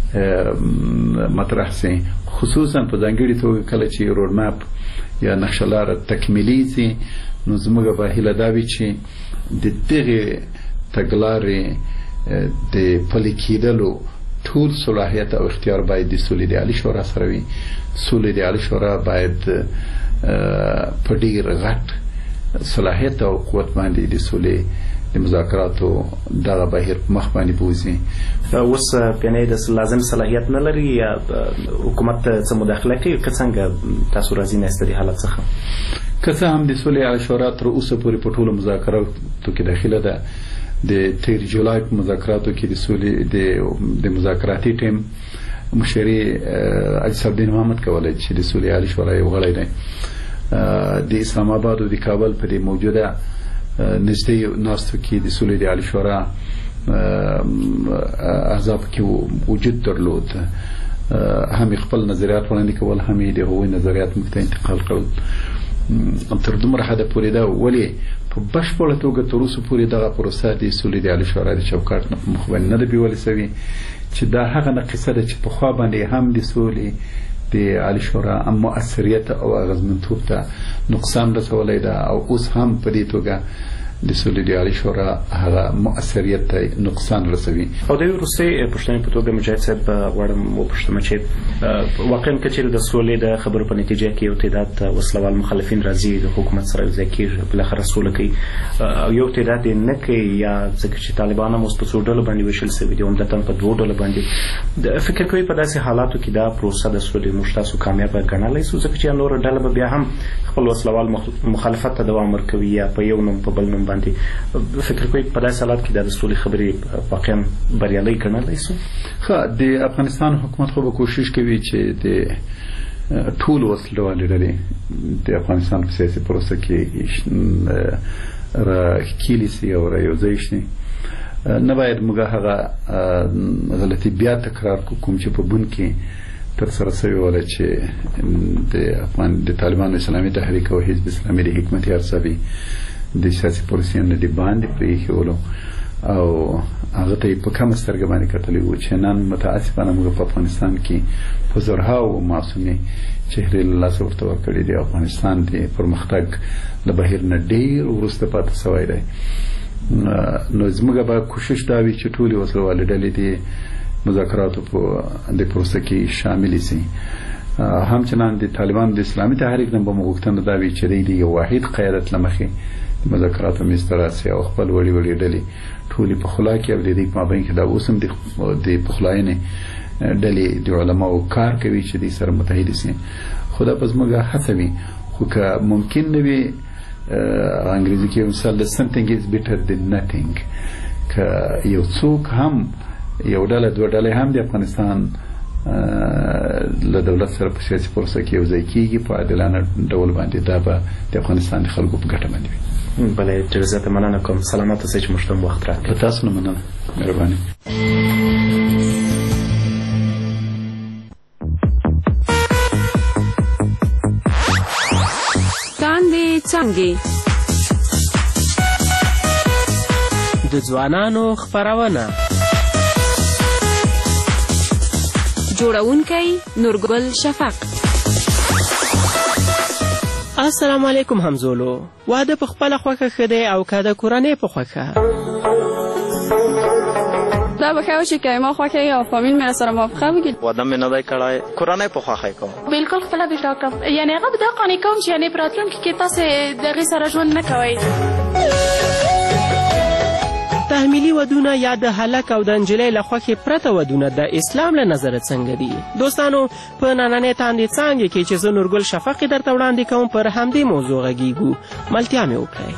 [SPEAKER 6] مطرح شي، خصوصا په ځانګړې توګه کله چې روډماپ یا نقشه لاره تکمیلي شي. نو زموږ به هیله دا وي چې د دغې تګلارې د پلي کېدلو ټول صلاحیت او اختیار باید د سولې د عالی شورا سره وي. سولې د عالی شورا باید په ډېر غټ صلاحیت او قوت باندې د سولې د مذاکراتو دغه بهیر په مخ باندې بوځي.
[SPEAKER 3] اوس یعنې د لازم صلاحیت نه لري یا حکومت څه مداخله کوي که څنګه تاسو راضي نه یاست د حالت څخه؟
[SPEAKER 6] که څه هم د سولې عالی شورا تر اوسه پورې په ټولو مذاکراتو کې داخله ده. د تیر جولای په مذاکراتو کې د سولې د مذاکراتي ټیم مشري عجز الدین محمد کولای چې د سولې عالی شورا یو غړی دی. د اسلام آباد او د کابل په دې موجوده نږدې ناستو کې د سولې د عالی شورا احزاب کې وجود درلود، هم خپل نظریات وړاندې کول، هم د هغوی نظریات موږ ته انتقال کول. تر دومره حده پورې ده، ولې په بشپړه توګه تر اوسه پورې دغه پروسه د سولې د عالی شورا د چوکاټ نه په مخ باندې نه ده بیولې شوې، چې دا هغه نقیصه ده چې پخوا باندې هم د سولې د عالی شورا هم مؤثریت او اغېزمنتوب ته نقصان رسولی ده، او اوس هم په دې توګه د سولې د عالی شورا هغه مؤثریت ته نقصان رسوي.
[SPEAKER 3] او د وروستۍ پوښتنې په توګه مجاهد صاحب غواړم وپوښتم چې واقعا که چېرې د سولې د خبرو په نتیجه کې یو تعداد وسلوال مخالفین راځي د حکومت سره یوځای کېږي، بالاخره سوله کوي، او یو تعداد یې نه کوي، یا ځکه چې طالبان هم اوس په څو ډلو باندې ویشل شوي دي، عمدتاً په دوو ډلو باندې. فکر کوي په داسې حالاتو کې دا پروسه د سولې موږ تاسو کامیابه ګڼلی شو، ځکه چې نوره ډله به بیا هم خپل وسلوال مخالفت ته دوام ورکوي یا په یو نوم په بل نوم باندې؟ فکر کوي په داسې حالات کې د سولې خبرې واقعا بریالۍ ګڼلی شو؟
[SPEAKER 6] ښه، د افغانستان حکومت خو به کوشش کوي چې د ټول وسلوالې ډلې د افغانستان په سیاسي پروسه کې راښکېلې شي او رایوځای شي. نه باید موږ هغه غلطي بیا تکرار کړو کوم چې په بن کې ترسره شوې وله چې د افغان د طالبانو اسلامي تحریک او حزب اسلامي د حکمتیار صاحب د سیاسي پالیسیو نه د باندې پرېښولو او هغه ته په کومه سترګه باندې کتلی وو چې نن متاسفانه موږ په افغانستان کې په زرهاو معصومې چهرې له لاسه ورته ورکړي دي. افغانستان د پرمختګ له بهیر نه ډېر وروسته پاتې سوی دی. نو زموږ به کوشش دا وي چې ټولې وسلوالې ډلې د مذاکراتو په د پروسه کې شاملې سي. همچنان د طالبانو د اسلامي تحریک نه به موږ غوښتنه دا وي چې دوی د یو واحد قیادت له مخې د مذاکراتو میز ته راسي او خپل وړې وړې ډلې ټولې په خلا کې او د دې په مابین کې دا اوس هم د پخلاینې ډلې د علماو کار کوي چې دې سره متحد سي. خو دا به زموږ هڅه وي، خو که ممکن نه وي انګریزي کې مثال د something is better than nothing، که یو څوک هم یو ډله دوه ډلې هم د افغانستان له دولت سره په سیاسي پروسه کې یو ځای کېږي په عادلانه ډول باندې، دا به د افغانستان د خلکو په ګټه باندې وي.
[SPEAKER 3] بله ډېر زیاته مننه کوم. سلامات اوسئ چې موږ ته هم وخت راکړئ.
[SPEAKER 6] له تاسو نه مننه، مهرباني.
[SPEAKER 8] تاندې څانګې
[SPEAKER 9] د ځوانانو خپرونه،
[SPEAKER 8] جوړونکی نورګل شفق.
[SPEAKER 9] السلام علیکم همزولو. واده په خپله خوښه ښه دی او که د کورنۍ په خوښه؟
[SPEAKER 10] دا به ښه وشي که ما خوښه وي او فامیل مې راسره موافقه وکړي.
[SPEAKER 11] واده مې نه دی کړی، کورنۍ په خوښه یې کوم.
[SPEAKER 10] بلکل خپله بېټا کوم، یعنې هغه به دا قانع کوم چې یعنې په راتلونکي کې تاسې د هغې سره ژوند نه کوئ.
[SPEAKER 9] تحمیلي ودونه یا د هلک او د نجلۍ له خوښې پرته ودونه د اسلام له نظره څنګه دي؟ دوستانو، په نننۍ تاندې څانګې کې چې زه نورګل شفق درته وړاندې کوم پر همدې موضوع غږیږو. ملتیا مې وکړئ.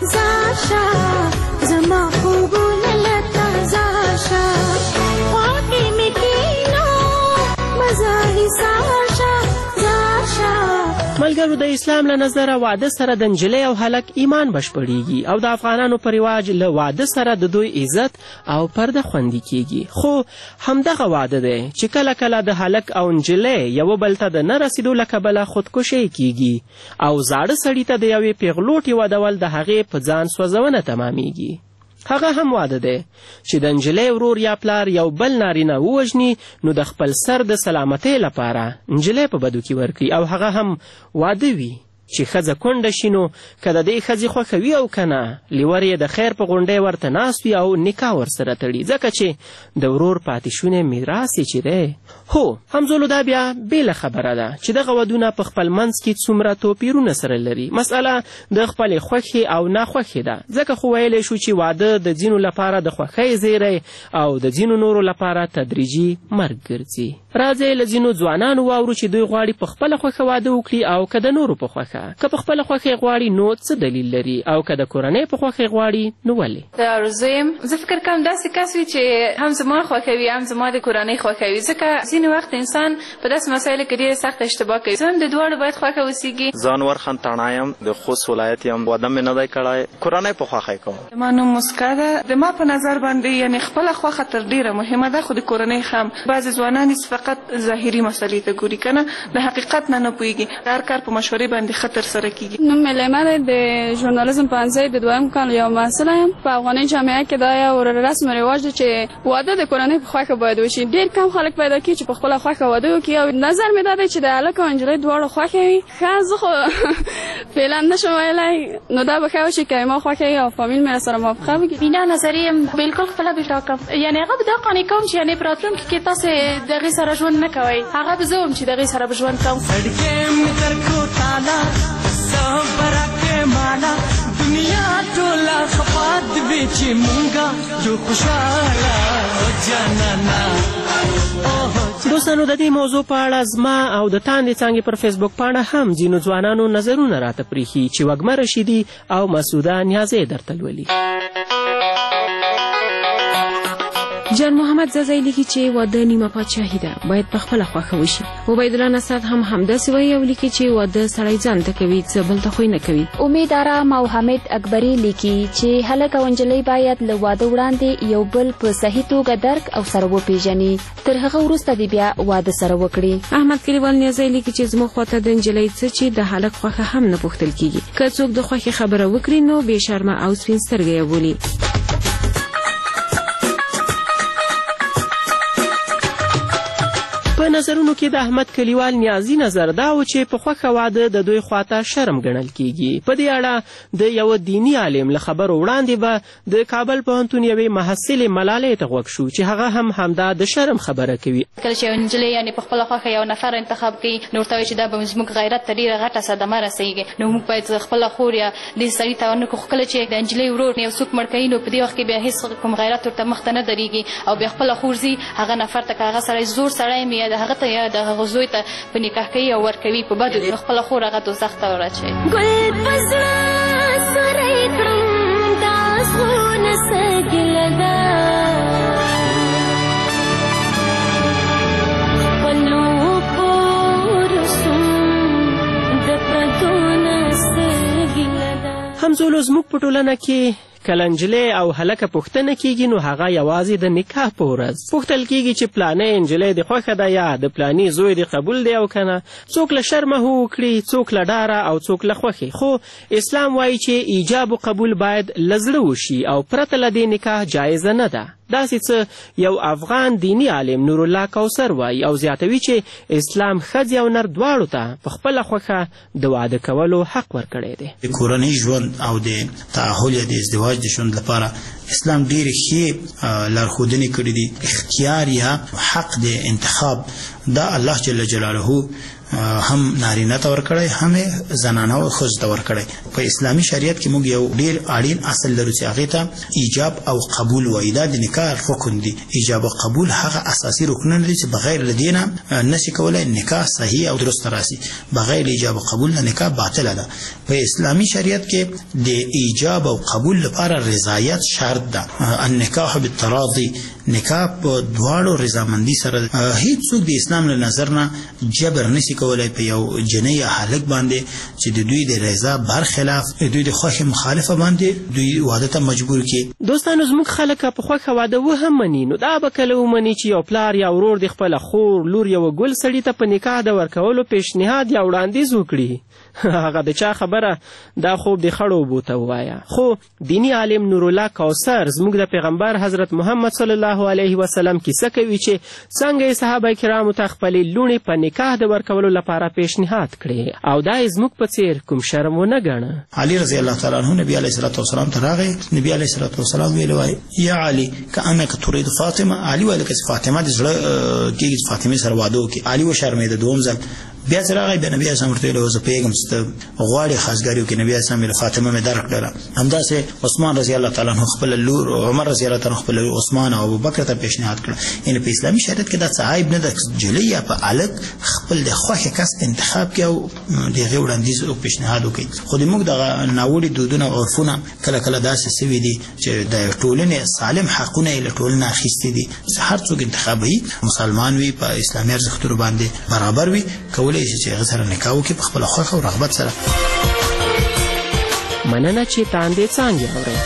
[SPEAKER 9] ملګرو، د اسلام له نظره واده سره د نجلۍ او هلک ایمان بشپړیږي او د افغانانو په رواج له واده سره د دوی عزت او پرده خوندي کیږي. خو همدغه واده دی چې کله کله د هلک او نجلۍ یو بل ته د نه رسیدو له کبله خودکشي کیږي او زاړه سړي ته د یوې پیغلوټې ودول د هغې په ځان سوځونه تمامیږي. هغه هم واده دی چې د نجلۍ ورور یا پلار یو بل نارینه ووژني نو د خپل سر د سلامتۍ لپاره نجلۍ په بدو کې ورکړي، او هغه هم واده وي چې ښځه کونډه شي نو که د دې ښځې خوښه وي او که نه، لیور یې د خیر په غونډۍ ورته ناست وي او نکاح ورسره تړي، ځکه چې د ورور پاتې شونی میراث یې چې دی. هو همزولو، دا بیا بېله خبره ده چې دغه ودونه په خپل منځ کې څومره توپیرونه سره لري. مسئله د خپلې خوښې او ناخوښې ده، ځکه خو ویلی شو چې واده د ځینو لپاره د خوښۍ زیری او د ځینو نورو لپاره تدریجي مرګ ګرځي. راځئ له ځینو ځوانانو واورو چې دوی غواړي په خپله خوښه واده وکړي او که د نورو په خوښه. که په خپله خوښې غواړي نو څه دلیل لري، او که د کورنۍ په خوښې غواړي نو ولې؟
[SPEAKER 10] د عروضه یم، زه فکر کوم داسې کس وي چې هم زما خوښوي هم زما د کورنۍ خوښوي، ځکه ځینې وخت انسان په داسې مسایلو کې ډېره سخته اشتباه کوي. زه هم د دواړو باید خوښه اوسېږي.
[SPEAKER 11] زه انور خان تاڼا یم، د خوست ولایت یم. واده مې نه دی کړی، کورنۍ په خوښه یې کوم.
[SPEAKER 10] زما نوم مسکا ده. د ما په نظر باندې یعنې خپله خوښه تر ډېره مهمه ده، خو د کورنۍ هم. بعضې ځوانان فقط ظاهري مسلې ته ګوري، که نه د حقیقت نه نه پوهېږي. هر کار په مشورې باندې ښه ترسره کېږي. نوم مې لیما دی، د ژورنالیزم پوهنځۍ د دویم کال یو محصله یم. په افغاني جامعه کې دا یو رسم رواج دی چې واده د کورنۍ په خوښه باید وشي. ډېر کم خلک پیدا کېږي چې په خپله خوښه واده وکړي، او نظر مې دا دی چې د هلک او نجلۍ دواړو خوښه وي. ښه زه خو فعلا نشم ویلی، نو دا به ښه وشي که ما خوښه وي او فامیل مې راسره موافقه وکړي. بینا نظري یم، بلکل خپله بېټا کوم، یعنې هغه به دا قانع کوم چې یعنې په راتلونکي کې تاسې د هغې سره ژوند نه کوئ. هغه به زه وم چې د هغې سره به ژوند کوم.
[SPEAKER 13] दुनिया टोला खपात बेची मूंगा जो खुशाला जानना.
[SPEAKER 9] دوستانو، د دې موضوع په اړه زما او د تاندې څانګې پر فیسبوک پاڼه هم ځینو ځوانانو نظرونه راته پریښي چې وږمه رشیدي او مسعوده نیازۍ درته لولي.
[SPEAKER 8] جان محمد زازی لیکي چې واده نیمه پاچاهي ده، باید په خپله خوښه وشي. عبیدالله نصرت هم همداسې وایي او لیکي چې واده سړی ځان ته کوي، څه بل ته خو نه کوي.
[SPEAKER 12] امید آرام او حمید اکبري لیکي چې هلک او نجلۍ باید له واده وړاندې یو بل په صحیح توګه درک او سره وپېژني، تر هغه وروسته دې بیا واده سره وکړي.
[SPEAKER 8] احمد کلیوال نیازی لیکي چې زموږ خواته د نجلۍ څه چې د هلک خوښه هم نه پوښتل کیږي، که څوک د خوښې خبره وکړي نو بې شرمه او سپین سترګی یې بولي.
[SPEAKER 9] په نظرونو کې د احمد کلیوال نیازي نظر دا و چې په خوښه واده د دوی خواته شرم ګڼل کیږي. په دې اړه د یو دینی عالم له خبرو وړاندې به د کابل پوهنتون یوې محصلې ملالۍ ته غوږ شو چې هغه هم همدا د شرم خبره کوي.
[SPEAKER 14] کله چې نجلۍ یعنې په خپله خوښه یو نفر انتخاب کوي نو ورته وایي چې دا به زموږ غیرت ته ډېره غټه صدمه رسېږي، نو موږ باید خپله خور یا دې سړي ته ونه کړو. خو کله چې د نجلۍ ورور یو څوک مړ کوي نو په دې وخت کې بیا هېڅ کوم غیرت ورته مخ ته نه درېږي او بیا خپله خور ځي هغه نفر ته که هغه سړی زور سړی مې یا د هغه ته یا د هغه زوی ته په نکاح کوي او ورکوي په بدو خپله خور هغه دوزخ ته وراچوي.
[SPEAKER 12] ګل په زړه سوری کړم دا زړونه څه ګیله ده، خپلو پورو سوم د پردو نه څه ګیله ده.
[SPEAKER 9] همزولو زموږ په ټولنه کې کله نجلۍ او هلکه پوښتنه کیږي نو هغه یوازې د نکاح په ورځ پوښتل کیږي چې پلانې نجلۍ د خوښه ده یا د پلاني زوی د قبول دی او که نه. څوک له شرمه هو وکړي، څوک له ډاره او څوک له خوښې. خو اسلام وایي چې ایجاب و قبول باید له زړه وشي او پرته له دې نکاح جایزه نه ده. داسې څه یو افغان دینی عالم نورالله کوثر وایي او زیاتوي چې اسلام ښځې او نر دواړو ته په خپله خوښه د واده کولو حق ورکړی دی.
[SPEAKER 15] د کورنۍ ژوند او د تعهل یا د ازدواج د ژوند لپاره اسلام ډېرې ښې لارښودنې کړي دي. اختیار یا حق د انتخاب دا الله جل جلاله هم نارینه ته ورکړی، هم زنانه او ښځو ته ورکړی. په اسلامي شریعت کې موږ یو ډېر اړین اصل لرو چې هغې ته ایجاب او قبول وایي. دا د نکاح رکن دي. ایجاب او قبول هغه اساسي رکنونه دي چې بغیر له دې نه نشي کولی نکاح صحیح او درسته راسي. بغیر ایجاب او قبول نه نکاح باطله ده. په اسلامي شریعت کې د ایجاب او قبول لپاره رضایت شرط ده. النکاح بالتراضي، نکاح په دواړو رضامندي سره. هیڅوک د اسلام له نظر نه جبر نشي کولی په یو جنۍ یا هلک باندې چې د دوی د رضا برخلاف دوی د خوښې مخالفه باندې دوی واده ته مجبور کړي.
[SPEAKER 9] دوستانو زموږ خلک په خوښه واده وهم مني نو دا به کله ومني چې یو پلار یا ورور د خپله خور لور یوه ګل سړي ته په نکاح د ورکولو پیشنهاد یا وړاندیز وکړي. هغه د چا خبره دا خوب د خړو اوبو ته ووایه. خو دینی عالم نورالله کوثر زموږ د پیغمبر حضرت محمد صلی الله علیه وسلم کیسه کوي چې څنګه یې صحابه کرامو ته خپلې لوڼې په نکاح د ورکولو لپاره پیشنهاد کړې او دا یې زموږ په څیر کوم شرم ونه ګڼه.
[SPEAKER 15] علي رضی الله تعالی عنه نبی علیه الصلاه والسلام ته راغی. نبی علیه الصلاه والسلام ویل وای یا علي کانک تريد فاطمه. علي ویل چې فاطمه د زړه کې فاطمه سره واده وکړي. علي و شرمېده. دوم ځل بیا چې راغی بیا نبی اسلام ورته ویل زه پوهېږم چې ته غواړې خاصګاري وکړې. نبي اسلام ویل فاطمه مې درکړله. همداسې عثمان رضی الله تعالی عنه خپله لور، عمر رضی الله تعالی عنه خپله لور عثمان او ابوبکر ته پیشنهاد کړه. یعنې په اسلامي شریعت کې دا څه عیب نه ده جلۍ یا په هلک خپل د خوښې کس انتخاب کړي او د هغې وړاندیز او پیشنهاد وکړي. خو د موږ دغه ناوړي دودونه او عرفونه کله کله داسې سوي دي چې د ټولنې سالم حقونه یې له ټولنې اخیستي دي. هر څوک انتخابوي مسلمان وي، په اسلامي ارزښتونو باندې برابر وي، کولی شي چې هغه سره نکاح وکړي په خپله خوښه او رغبت سره.
[SPEAKER 9] مننه چې تاندې څانګې اورئ.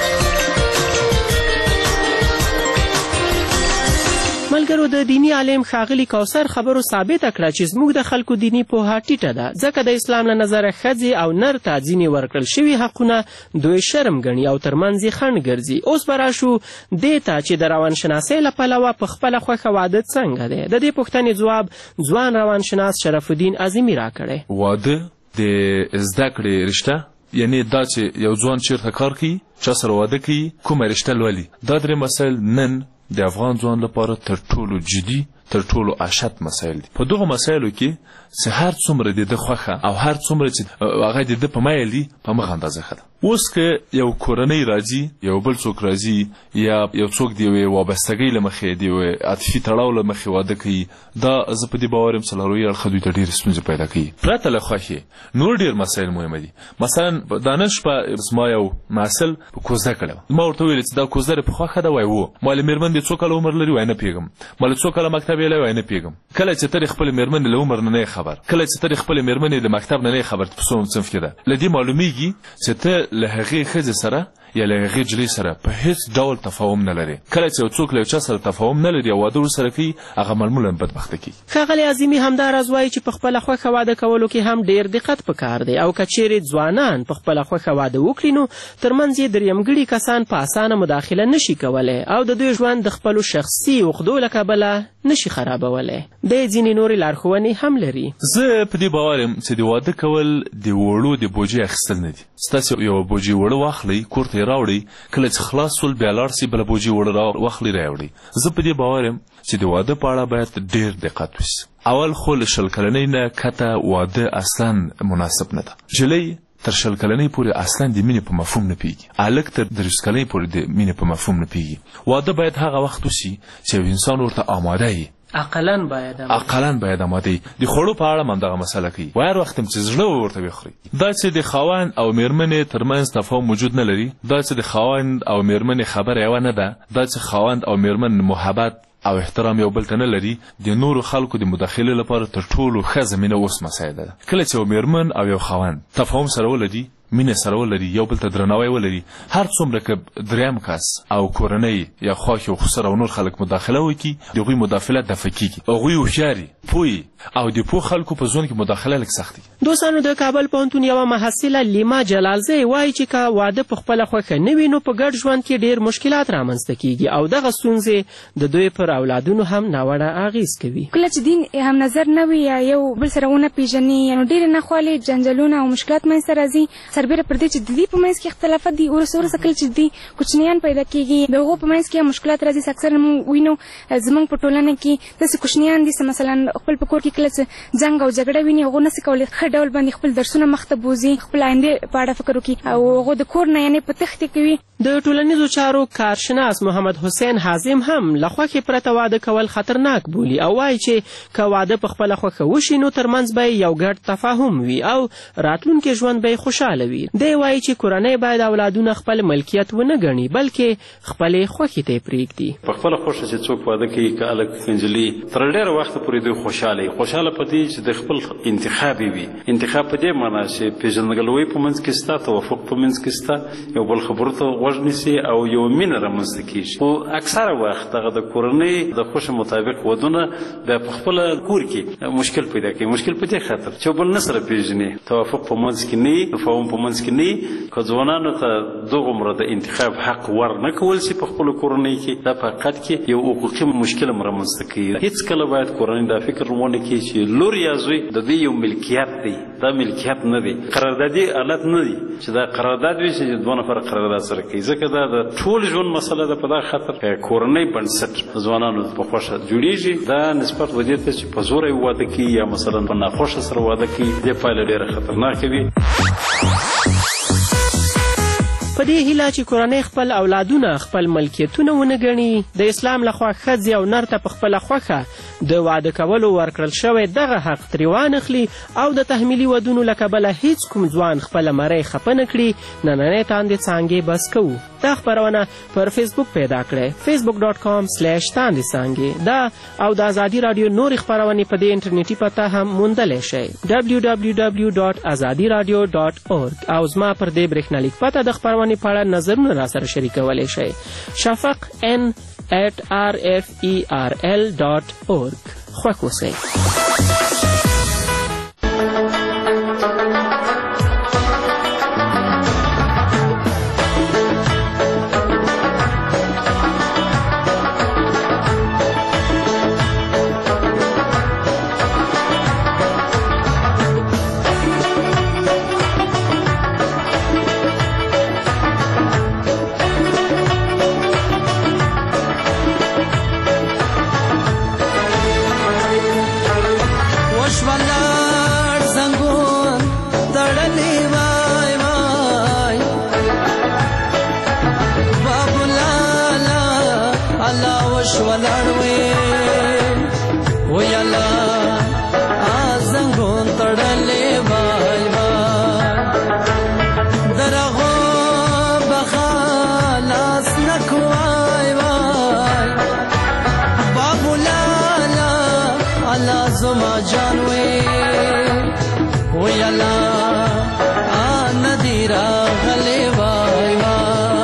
[SPEAKER 9] ملګرو د دینی عالم ښاغلي کوثر خبرو ثابته کړه چې زموږ د خلکو دینی پوهه ټیټه ده، ځکه د اسلام له نظره ښځې او نر ته ځینې ورکړل شوي حقونه دوی شرم ګڼي او ترمنځ یې خنډ ګرځي. اوس به راشو دې ته چې د روانشناسۍ له پلوه په خپله خوښه واده څنګه دی. د دې پوښتنې ځواب ځوان روانشناس شرف الدین عظیمي راکړی.
[SPEAKER 16] واده د زده کړې رشته، یعنی دا چې یو ځوان چیرته کار کوي، چا سره واده کوي، کومه رشته لولي. دا درې مسایل نن د افغان ځوان لپاره تر ټولو جدي تر ټولو اشد مسایل دي. په دغه مسایلو کې چې هر څومره د خوخه او هر څومره چې هغه د په مایل دي په مغه اندازه خده. اوس که یو کورنۍ راځي یو بل څوک راځي یا یو څوک دی وابستګۍ لمخې دی عاطفي تړاو لمخې واده کوي دا زه په دې باورم سلاروي اړخ دوی ته ډېر ستونزې پیدا کوي. پرته له خوښې نور ډېر مسایل مهم دي. مثلا دانش په زما یو محصل په کوزده کړی ما ورته ویل چې دا کوزده په خوښه ده وای وو مال میرمن دې څو کاله عمر لري وای نه پیګم مال څو کاله مکتب یې وای نه پیګم. کله چې تر خپل میرمن له عمر نه خبر کله چې تر خپل میرمن د مکتب نه خبر په څوم صنف کې ده لدی معلومیږي چې ته له هغې ښځې سره یا له هغې جلۍ سره په هیڅ ډول تفاهم نه لري. کله چې یو څوک له یو چا سره تفاهم نه لري او واده ورسره کوي هغه معمولا بدبخته کیږي.
[SPEAKER 9] ښاغلي عظیمي همداراز وایي چې په خپله خوښه واده کولو کې هم ډېر دقت پکار دی او که چیرې ځوانان په خپله خوښه واده وکړي نو ترمنځ یې درېیمګړي کسان په اسانه مداخله نشي کولی او د دوی ژوند د خپلو شخصي عقدو له کبله نشي خرابولی. دی ځینې نورې لارښوونې هم لري.
[SPEAKER 16] زه په دې باور یم چې د واده کول د وړو د بوجۍ اخیستل نه دي. ستاسې یوه بوجۍ وړه واخلئ کور ته یې راوړئ کله چې خلاص سول بیا لاړ سي بله بوجۍ وړه واخلئ راوړئ. زه په دې باور یم چې د واده په اړه باید ډېر دقت وشي. اول خو له شل کلنۍ نه کته واده اصلا مناسب نه ده. جلۍ تر شل کلنۍ پورې اصلا د مینې په مفهوم نه پیږي. هلک تر دېرش کلنۍ پورې د مینې په مفهوم نه پیږي. واده باید هغه وخت وشي چې یو انسان ورته آماده وي.
[SPEAKER 9] اقلا باید
[SPEAKER 16] اقلا باید آماده وي. د خوړو په اړه هم دغه مسله کوي. هر وخت چې زړه ورته وخوري دا چې د خاوند او میرمنې ترمنځ تفاهم موجود نه لري دا چې د خاوند او میرمنې خبره یوه نه ده دا چې خاوند او میرمن محبت او احترام یو بل ته نه لري د نورو خلکو د مداخلې لپاره تر ټولو ښه زمینه اوس مسایل ده. کله چې یو میرمن او یو خاوند تفاهم سره ولري مینه سره ولري یو بل ته درناوی ولري هر څومره که دریم کس او کورنۍ یا خواښ او خسر او نور خلک مداخله وکړي د هغوی مداخله دفع کېږي. هغوی هوښیاري پوهې او د پوه خلکو په ژوند کې مداخله لږ سخت دي.
[SPEAKER 9] دوستانو د کابل پوهنتون یوه محصله لیما جلالزی وایي چې که واده په خپله خوښه نه وي نو په ګډ ژوند کې ډېر مشکلات رامنځته کېږي او دغه ستونزې د دوی پر اولادونو هم ناوړه اغېز کوي.
[SPEAKER 7] کله چې دین هم نظر نه وي یا یو بل سره ونه پېژني نو ډېرې ناخوالې جنجالونه او مشکلات منځته راځي. سربیره پر دې چې د دې په منځ کې اختلافات دي وروسته وروسته کله چې دې کوچنیان پیدا کېږي د هغو په منځ کې مشکلات راځي. اکثره موږ وینو زموږ په ټولنه کې داسې کوچنیان دي چې مثلا خپل په کور کې کله چې جنګ او جګړه ویني هغو نسي کولی ښه ډول باندې خپل درسونه مخته بوځي خپل آینده په اړه فکر وکړي او هغو د کور نه یعنې په تښتې کوي.
[SPEAKER 9] د ټولنیزو چارو کارشناس محمد حسین حازم هم له خوښې پرته واده کول خطرناک بولي او وایي چې که واده په خپله خوښه وشي نو ترمنځ به یو ګډ تفاهم وي او راتلونکي ژوند به یې خوشحاله وي. دی وایي چې کورنۍ باید اولادونه خپل ملکیت ونه ګڼي بلکې خپلې خوښې ته یې پرېږدي.
[SPEAKER 17] په خپله خوښه چې څوک واده کوي که هلک نجلۍ تر ډېره وخته پورې دوی خوشحاله وي. خوشحاله په دې چې د خپل انتخاب وي. انتخاب په دې معنا چې پېژندګلوۍ په منځ کې شته توافق په منځ کې شته یو بل خبرو ته غوږ نیسي او یو مینه رامنځته کېږي. خو اکثره وخت دغه د کورنۍ د خوښې مطابق ودونه بیا په خپله کور کې مشکل پیدا کوي. مشکل په دې خاطر چې بل نه سره پېژني توافق په منځ کې نه وي تفاهم په منځ کې نه وي. که ځوانانو ته دغومره د انتخاب حق ور نه کول شي په خپلو کورنۍ کې دا په حقیقت کې یو حقوقي مشکل هم رامنځته کوي. هېڅکله باید کورنۍ دا فکر ونه کړي چې لور یا زوی د دوی یو ملکیت دی. دا ملکیت نه دی قراردادي حالت نه دی چې دا قرارداد وي چې دوه نفر قرارداد سره کوي ځکه دا د ټول ژوند مسله ده. په دا خاطر کورنۍ بنسټ ځوانانو په خوښه جوړېږي دا نسبت ودې ته چې په زوره واده کوي یا مثلا په ناخوښه سره واده کوي دې پایله ډېره خطرناکه وي.
[SPEAKER 9] په دې هیله چې کورنۍ خپل اولادونه خپل ملکیتونه ونه ګڼي د اسلام لخوا ښځې او نر ته په خپله خوښه د واده کولو ورکړل شوی دغه حق ترې وانخلي او د تحمیلي ودونو له کبله هیڅ کوم ځوان خپله مرۍ خفه نه کړي. نننۍ تاندې څانګې بس کوو. دا خپرونه پر فیسبوک پیدا کړئ فیسبوک ډاټ کام سلیش تاندې څانګې. دا او د ازادي راډیو نورې خپرونې په دې انټرنیټي پته هم موندلی شئ ډبلیو ډبلیو ډبلیو ډاټ ازادي راډیو ډاټ اورګ او زما پر دې برېښنالیک پته د خپرونې په اړه نظرونه را سره شریکولی شئ شفق ان at r f e r l dot org. خوښ اوسئ.
[SPEAKER 13] الله زما جان وې وی الله ان دی راغلی وای وای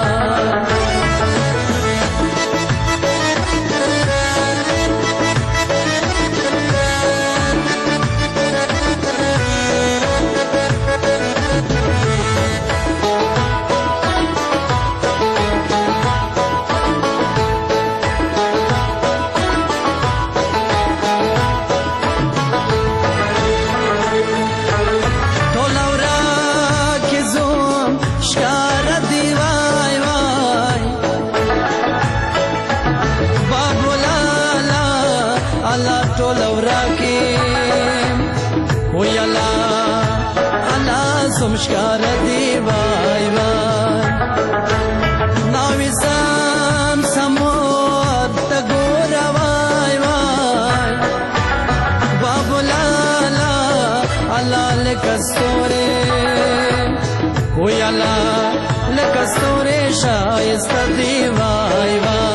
[SPEAKER 13] سمشکار دی وای وای ناوی سم سمور تگور وای وای بابو لالا اللہ لکستوری وی اللہ لکستوری شایست دی وای وای